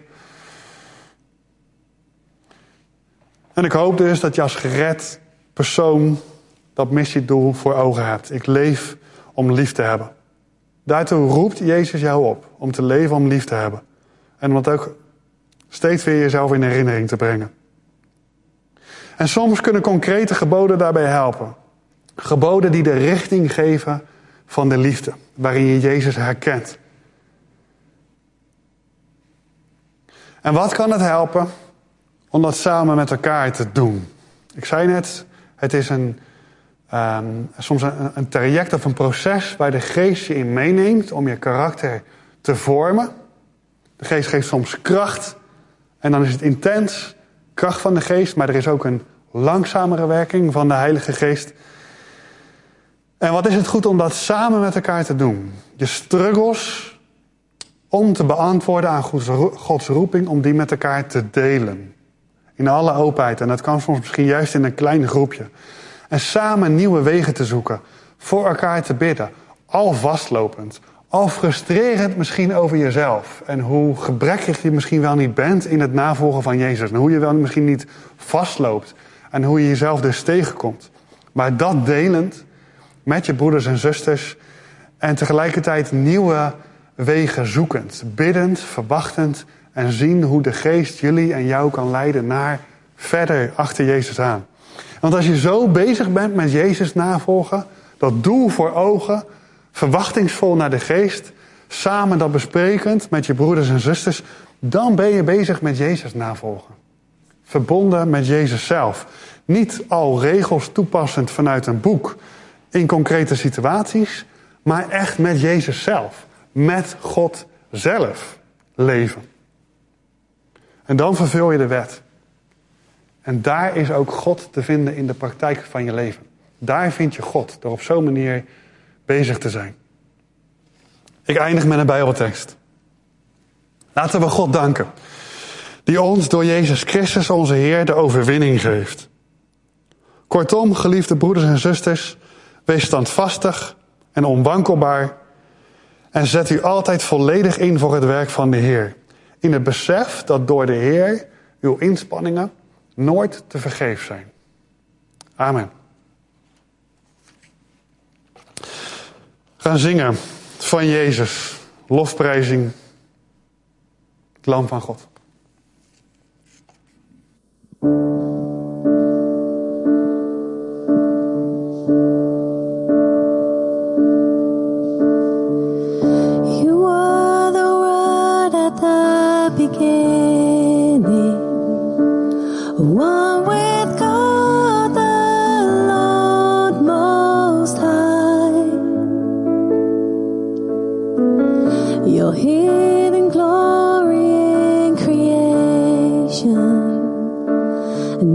En ik hoop dus dat je als gered persoon dat missiedoel voor ogen hebt. Ik leef om lief te hebben. Daartoe roept Jezus jou op. Om te leven om lief te hebben. En om het ook steeds weer jezelf in herinnering te brengen. En soms kunnen concrete geboden daarbij helpen. Geboden die de richting geven van de liefde. Waarin je Jezus herkent. En wat kan het helpen om dat samen met elkaar te doen? Ik zei net, het is een, um, soms een, een traject of een proces waar de geest je in meeneemt om je karakter te vormen. De geest geeft soms kracht en dan is het intens, kracht van de geest, maar er is ook een langzamere werking van de Heilige Geest. En wat is het goed om dat samen met elkaar te doen? Je struggles om te beantwoorden aan Gods roeping, om die met elkaar te delen. In alle openheid. En dat kan soms misschien juist in een klein groepje. En samen nieuwe wegen te zoeken. Voor elkaar te bidden. Al vastlopend. Al frustrerend misschien over jezelf. En hoe gebrekkig je misschien wel niet bent in het navolgen van Jezus. En hoe je wel misschien niet vastloopt. En hoe je jezelf dus tegenkomt. Maar dat delend met je broeders en zusters. En tegelijkertijd nieuwe wegen zoekend. Biddend, verwachtend. En zien hoe de geest jullie en jou kan leiden naar verder achter Jezus aan. Want als je zo bezig bent met Jezus navolgen. Dat doel voor ogen. Verwachtingsvol naar de geest. Samen dat besprekend met je broeders en zusters. Dan ben je bezig met Jezus navolgen. Verbonden met Jezus zelf. Niet al regels toepassend vanuit een boek. In concrete situaties. Maar echt met Jezus zelf. Met God zelf leven. En dan vervul je de wet. En daar is ook God te vinden in de praktijk van je leven. Daar vind je God, door op zo'n manier bezig te zijn. Ik eindig met een Bijbeltekst. Laten we God danken. Die ons door Jezus Christus onze Heer de overwinning geeft. Kortom, geliefde broeders en zusters, wees standvastig en onwankelbaar. En zet u altijd volledig in voor het werk van de Heer. In het besef dat door de Heer uw inspanningen nooit te vergeef zijn. Amen. We gaan zingen van Jezus. Lofprijzing. Het Lam van God. Beginning, one with God the Lord Most High. Your hidden glory in creation,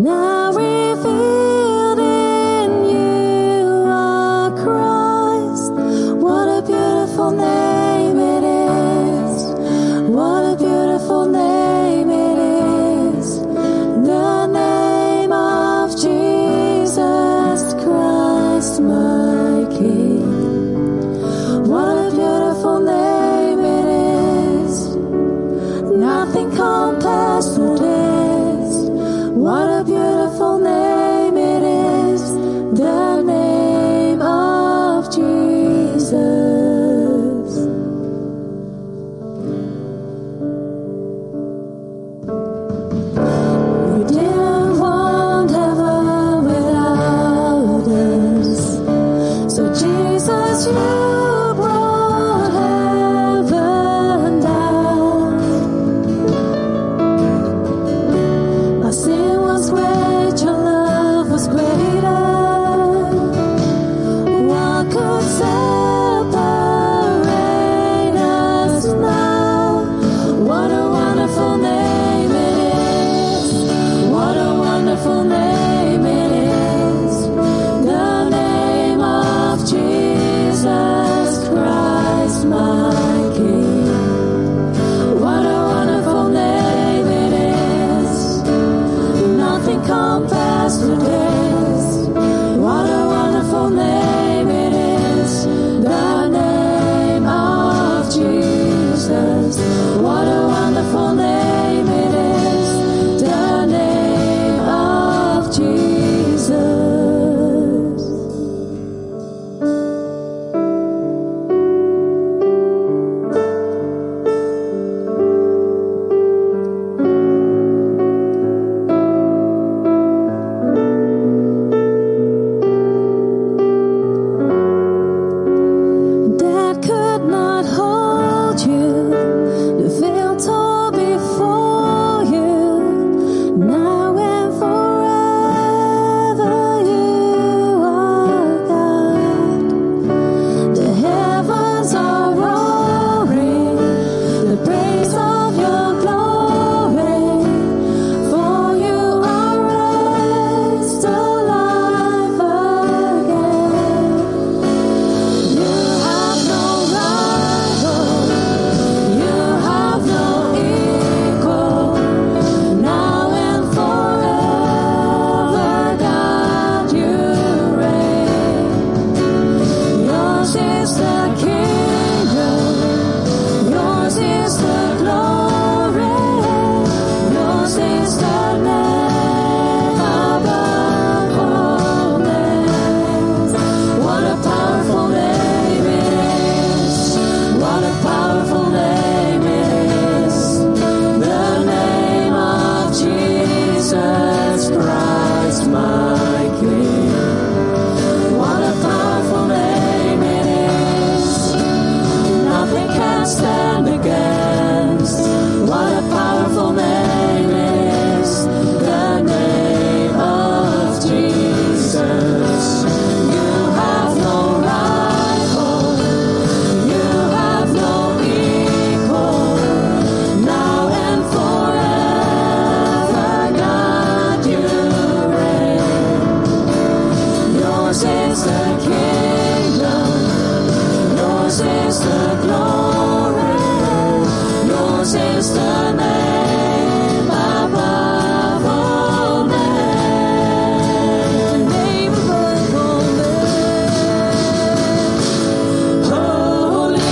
Yours is the kingdom, yours is the glory, yours is the name above all names, the name above all names. Holy,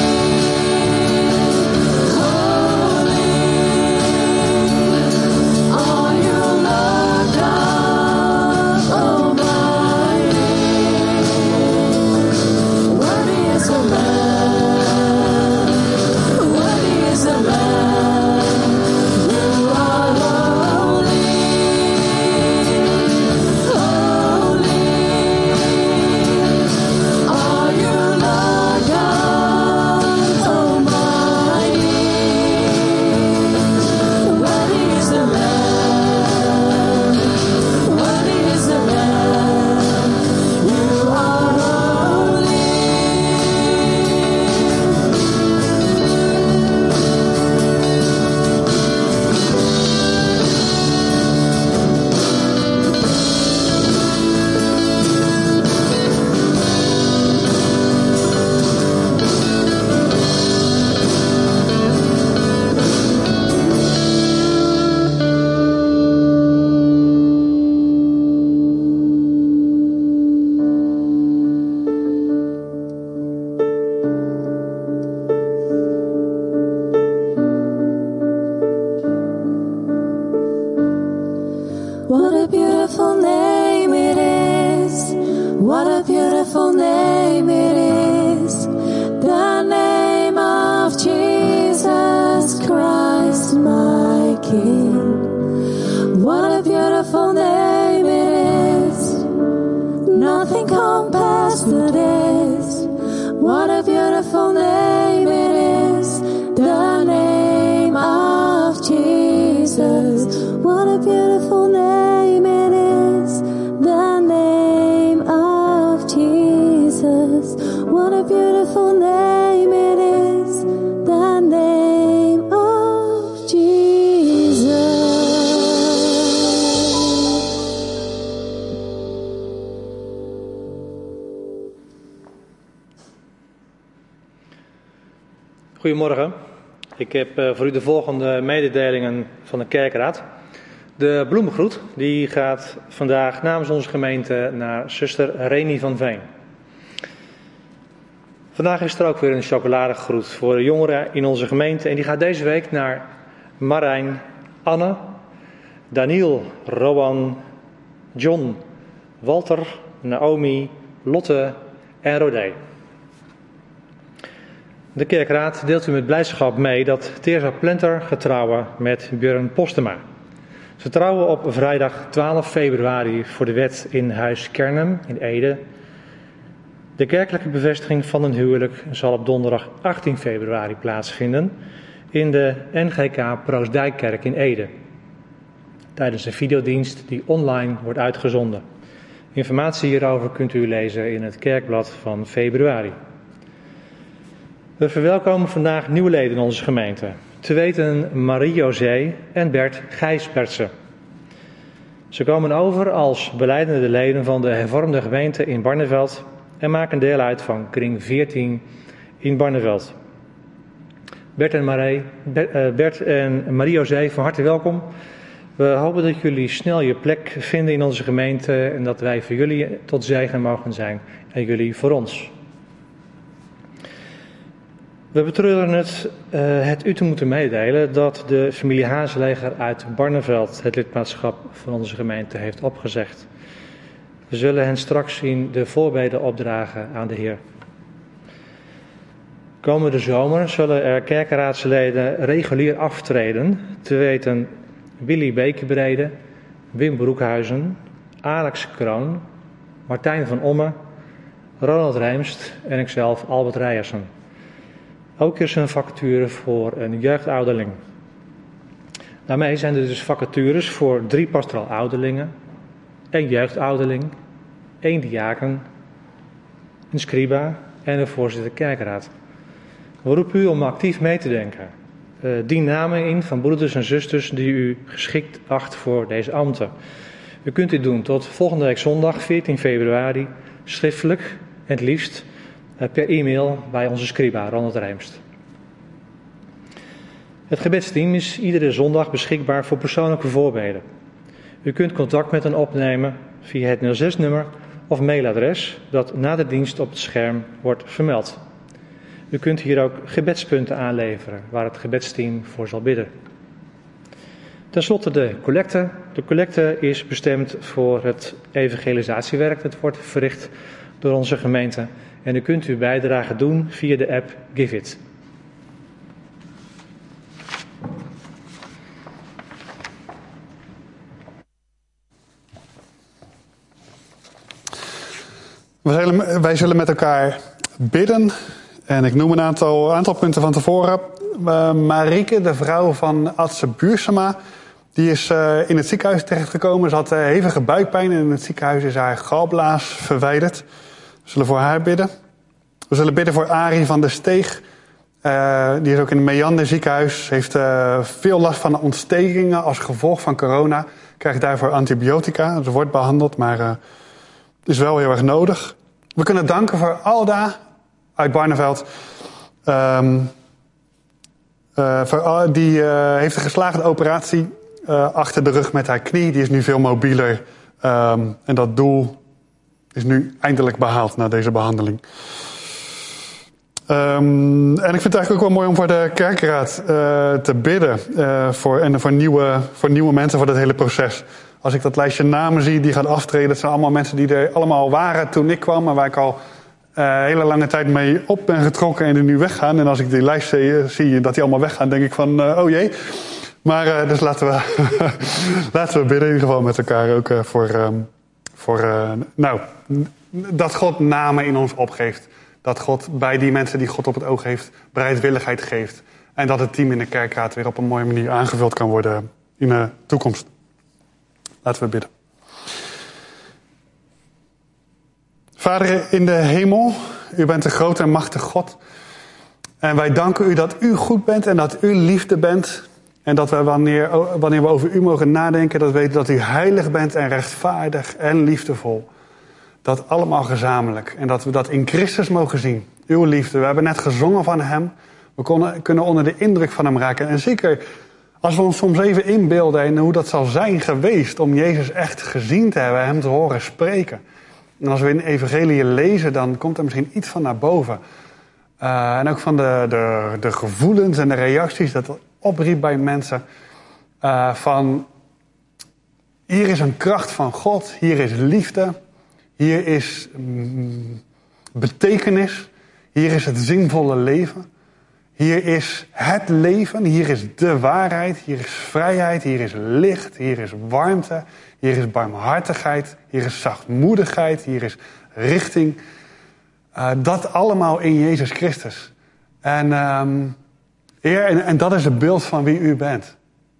holy are you, Lord God Almighty. Worthy is the Lamb, worthy is the Lamb. You are holy, holy are you, Lord God Almighty. Worthy is the Lamb, worthy is the Lamb. You are holy. What a beautiful name it is. What a beautiful name it is. The name of Jesus Christ, my King. What a beautiful name it is. Nothing compares to this. What a beautiful name it is. The name of Jesus. What a beautiful name it is. The name of Jesus. What a beautiful name it is. The name of Jesus. Goedemorgen. Ik heb uh, voor u de volgende mededelingen van de kerkraad. De bloemengroet die gaat vandaag namens onze gemeente naar zuster Reni van Veen. Vandaag is er ook weer een chocoladegroet voor de jongeren in onze gemeente. En die gaat deze week naar Marijn, Anne, Daniel, Rowan, John, Walter, Naomi, Lotte en Rodé. De kerkraad deelt u met blijdschap mee dat Teresa Plenter gaat trouwen met Björn Postema. Ze trouwen op vrijdag twaalf februari voor de wet in Huis Kernhem in Ede. De kerkelijke bevestiging van een huwelijk zal op donderdag achttien februari plaatsvinden in de N G K Proostdijkkerk in Ede. Tijdens een videodienst die online wordt uitgezonden. Informatie hierover kunt u lezen in het kerkblad van februari. We verwelkomen vandaag nieuwe leden in onze gemeente. Te weten Marie-José en Bert Gijsbertsen. Ze komen over als belijdende leden van de hervormde gemeente in Barneveld en maken deel uit van kring veertien in Barneveld. Bert en, Marie, Bert en Marie-José, van harte welkom. We hopen dat jullie snel je plek vinden in onze gemeente en dat wij voor jullie tot zegen mogen zijn en jullie voor ons. We betreuren het, uh, het u te moeten meedelen dat de familie Hazeleger uit Barneveld het lidmaatschap van onze gemeente heeft opgezegd. We zullen hen straks in de voorbeden opdragen aan de Heer. Komende zomer zullen er kerkenraadsleden regulier aftreden, te weten Willy Bekenbrede, Wim Broekhuizen, Alex Kroon, Martijn van Omme, Ronald Rijmst en ikzelf Albert Rijersen. Ook is er een vacature voor een jeugdouderling. Daarmee zijn er dus vacatures voor drie pastoraal ouderlingen, één jeugdouderling, één diaken, een scriba en een voorzitter kerkraad. We roepen u om actief mee te denken. Uh, dien namen in van broeders en zusters die u geschikt acht voor deze ambten. U kunt dit doen tot volgende week zondag, veertien februari, schriftelijk en het liefst per e-mail bij onze scriba, Ronald Rijmst. Het gebedsteam is iedere zondag beschikbaar voor persoonlijke voorbeden. U kunt contact met hen opnemen via het nul zes nummer of mailadres dat na de dienst op het scherm wordt vermeld. U kunt hier ook gebedspunten aanleveren waar het gebedsteam voor zal bidden. Ten slotte de collecte. De collecte is bestemd voor het evangelisatiewerk dat wordt verricht door onze gemeente. En u kunt uw bijdrage doen via de app GiveIt. We zullen, wij zullen met elkaar bidden. En ik noem een aantal, aantal punten van tevoren. Uh, Marieke, de vrouw van Adse Buursema, die is uh, in het ziekenhuis terechtgekomen. Ze had uh, hevige buikpijn en in het ziekenhuis is haar galblaas verwijderd. We zullen voor haar bidden. We zullen bidden voor Arie van der Steeg. Uh, die is ook in het Meander ziekenhuis. Heeft uh, veel last van ontstekingen als gevolg van corona. Krijgt daarvoor antibiotica. Ze wordt behandeld, maar uh, is wel heel erg nodig. We kunnen danken voor Alda uit Barneveld. Um, uh, voor, die uh, heeft een geslaagde operatie uh, achter de rug met haar knie. Die is nu veel mobieler. Um, en dat doel is nu eindelijk behaald na deze behandeling. Um, en ik vind het eigenlijk ook wel mooi om voor de kerkraad uh, te bidden. Uh, voor, en voor nieuwe, voor nieuwe mensen voor dat hele proces. Als ik dat lijstje namen zie die gaan aftreden. Dat zijn allemaal mensen die er allemaal waren toen ik kwam. Maar waar ik al uh, hele lange tijd mee op ben getrokken en die nu weggaan. En als ik die lijst zie, zie dat die allemaal weggaan, denk ik van uh, oh jee. Maar uh, dus laten we, laten we bidden in ieder geval met elkaar ook uh, voor, um, voor uh, nou, dat God namen in ons opgeeft. Dat God bij die mensen die God op het oog heeft, bereidwilligheid geeft. En dat het team in de kerkraad weer op een mooie manier aangevuld kan worden in de toekomst. Laten we bidden. Vader in de hemel, u bent de grote en machtige God. En wij danken u dat u goed bent en dat u liefde bent. En dat we wanneer, wanneer we over u mogen nadenken, dat we weten dat u heilig bent en rechtvaardig en liefdevol. Dat allemaal gezamenlijk. En dat we dat in Christus mogen zien. Uw liefde. We hebben net gezongen van hem. We konden, kunnen onder de indruk van hem raken. En zeker als we ons soms even inbeelden en hoe dat zal zijn geweest om Jezus echt gezien te hebben, hem te horen spreken. En als we in de evangelie lezen, dan komt er misschien iets van naar boven. Uh, en ook van de, de, de gevoelens en de reacties dat opriep bij mensen. Uh, van, hier is een kracht van God, hier is liefde, hier is mm, betekenis, hier is het zinvolle leven. Hier is het leven, hier is de waarheid, hier is vrijheid, hier is licht, hier is warmte, hier is barmhartigheid, hier is zachtmoedigheid, hier is richting. Uh, dat allemaal in Jezus Christus. En, um, Heer, en, en dat is het beeld van wie u bent.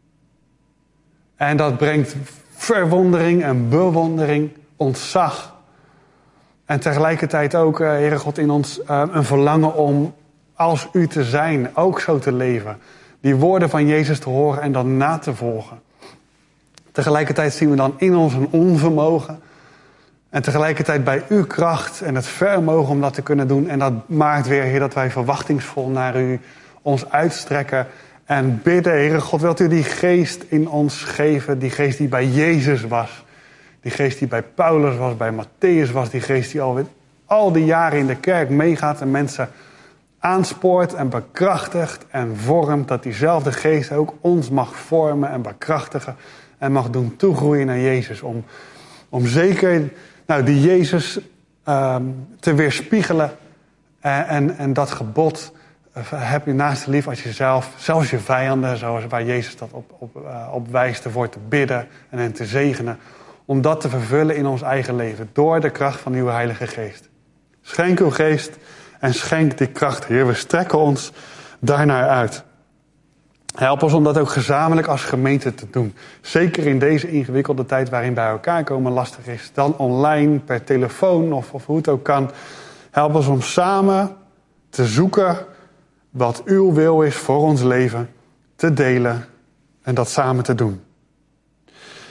En dat brengt verwondering en bewondering, ontzag. En tegelijkertijd ook, uh, Heere God, in ons uh, een verlangen om als u te zijn, ook zo te leven. Die woorden van Jezus te horen en dan na te volgen. Tegelijkertijd zien we dan in ons een onvermogen. En tegelijkertijd bij uw kracht en het vermogen om dat te kunnen doen. En dat maakt weer, Heer, dat wij verwachtingsvol naar u ons uitstrekken. En bidden, Heere God, wilt u die geest in ons geven. Die geest die bij Jezus was. Die geest die bij Paulus was, bij Matthäus was. Die geest die al, al die jaren in de kerk meegaat en mensen aanspoort en bekrachtigt en vormt. Dat diezelfde geest ook ons mag vormen en bekrachtigen. En mag doen toegroeien naar Jezus. Om, om zeker nou, die Jezus um, te weerspiegelen. En, en, en dat gebod, uh, heb je naast je lief als jezelf. Zelfs je vijanden, zoals waar Jezus dat op, op, uh, op wijst. Ervoor te bidden en hen te zegenen. Om dat te vervullen in ons eigen leven. Door de kracht van uw Heilige Geest. Schenk uw geest en schenk die kracht, Heer. We strekken ons daarnaar uit. Help ons om dat ook gezamenlijk als gemeente te doen. Zeker in deze ingewikkelde tijd waarin bij elkaar komen lastig is. Dan online, per telefoon of, of hoe het ook kan. Help ons om samen te zoeken wat uw wil is voor ons leven. Te delen en dat samen te doen.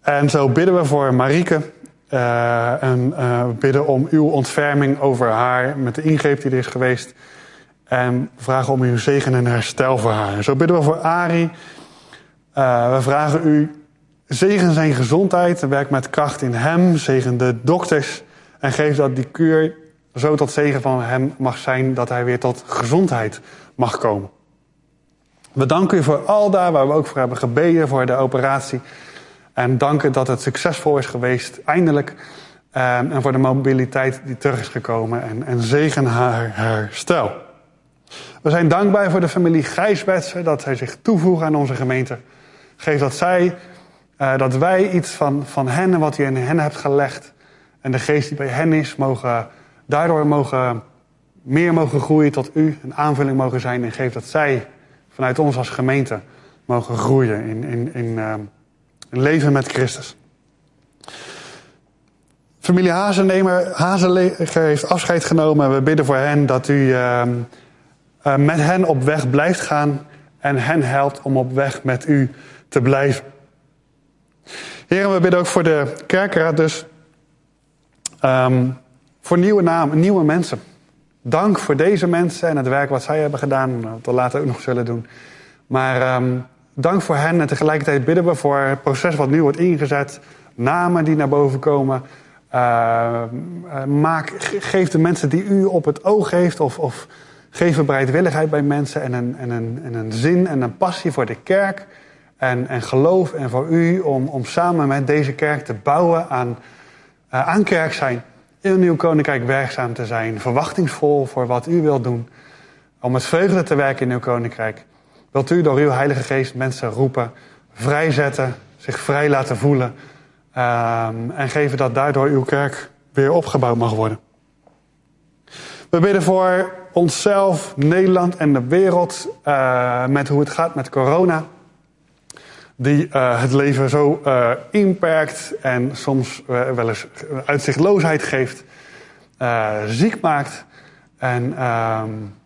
En zo bidden we voor Marieke. Uh, en uh, bidden om uw ontferming over haar met de ingreep die er is geweest. En we vragen om uw zegen en herstel voor haar. En zo bidden we voor Arie. Uh, we vragen u, zegen zijn gezondheid. Werk met kracht in hem. Zegen de dokters. En geef dat die kuur zo tot zegen van hem mag zijn, dat hij weer tot gezondheid mag komen. We danken u voor al daar waar we ook voor hebben gebeden, voor de operatie. En danken dat het succesvol is geweest, eindelijk. Um, en voor de mobiliteit die terug is gekomen. En, en zegen haar herstel. We zijn dankbaar voor de familie Gijsbetsen, dat zij zich toevoegen aan onze gemeente. Geef dat zij, uh, dat wij iets van, van hen en wat u in hen hebt gelegd. En de geest die bij hen is, mogen, daardoor mogen, meer mogen groeien tot u. Een aanvulling mogen zijn. En geef dat zij vanuit ons als gemeente mogen groeien in, in, in uh, leven met Christus. Familie Hazenemer, Hazenleger heeft afscheid genomen. En we bidden voor hen dat u uh, uh, met hen op weg blijft gaan. En hen helpt om op weg met u te blijven. Heren, we bidden ook voor de kerkraad dus. Um, voor nieuwe namen, nieuwe mensen. Dank voor deze mensen en het werk wat zij hebben gedaan. Wat we later ook nog zullen doen. Maar um, dank voor hen en tegelijkertijd bidden we voor het proces wat nu wordt ingezet. Namen die naar boven komen. Uh, uh, maak, geef de mensen die u op het oog heeft. Of, of geef een bereidwilligheid bij mensen. En een, en, een, en een zin en een passie voor de kerk. En, en geloof en voor u om, om samen met deze kerk te bouwen aan... Uh, aan kerk zijn, in een nieuw koninkrijk werkzaam te zijn, verwachtingsvol voor wat u wilt doen, om met vreugde te werken in uw koninkrijk. Wilt u door uw Heilige Geest mensen roepen, vrijzetten, zich vrij laten voelen uh, en geven dat daardoor uw kerk weer opgebouwd mag worden. We bidden voor onszelf, Nederland en de wereld uh, met hoe het gaat met corona. Die uh, het leven zo uh, inperkt en soms uh, wel eens uitzichtloosheid geeft, uh, ziek maakt en uh,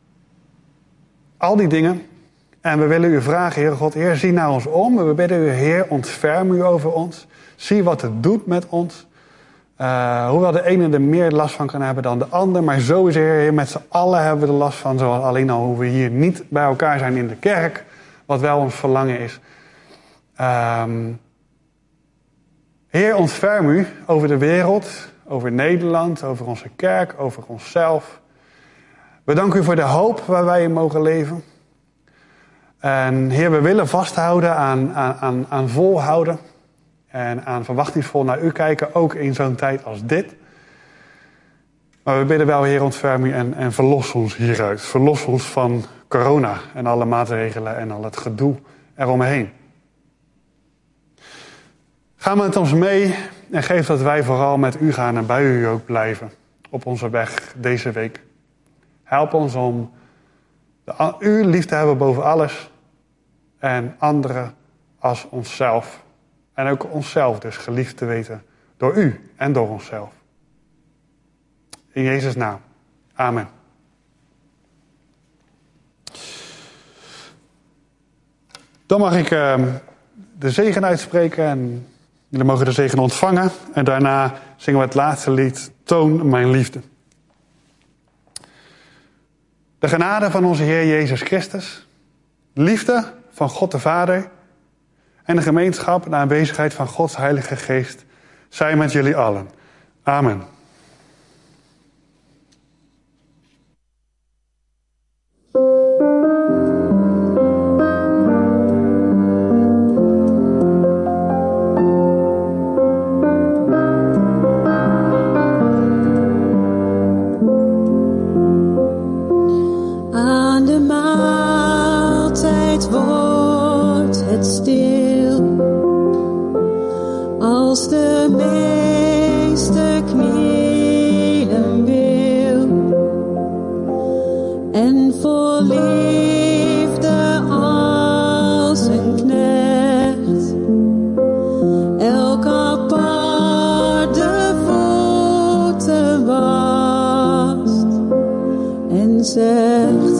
al die dingen. En we willen u vragen, Heer God, Heer, zie naar ons om. We bidden u, Heer, ontferm u over ons. Zie wat het doet met ons. Uh, hoewel de ene er meer last van kan hebben dan de ander, maar sowieso, Heer, met z'n allen hebben we er last van, zoals alleen al hoe we hier niet bij elkaar zijn in de kerk, wat wel ons verlangen is. Um, Heer, ontferm u over de wereld, over Nederland, over onze kerk, over onszelf. We danken u voor de hoop waar wij in mogen leven. En Heer, we willen vasthouden aan, aan, aan volhouden en aan verwachtingsvol naar u kijken, ook in zo'n tijd als dit. Maar we bidden wel, Heer, ontferm u en, en verlos ons hieruit. Verlos ons van corona en alle maatregelen en al het gedoe eromheen. Ga met ons mee en geef dat wij vooral met u gaan en bij u ook blijven op onze weg deze week. Help ons om de, u lief te hebben boven alles en anderen als onszelf. En ook onszelf dus geliefd te weten door u en door onszelf. In Jezus' naam. Amen. Dan mag ik uh, de zegen uitspreken en jullie mogen de zegen ontvangen. En daarna zingen we het laatste lied, Toon mijn liefde. De genade van onze Heer Jezus Christus, liefde van God de Vader en de gemeenschap en de aanwezigheid van Gods Heilige Geest zij met jullie allen. Amen. Als de meester knielen wil en vol liefde als een knecht elk apart de voeten wast en zegt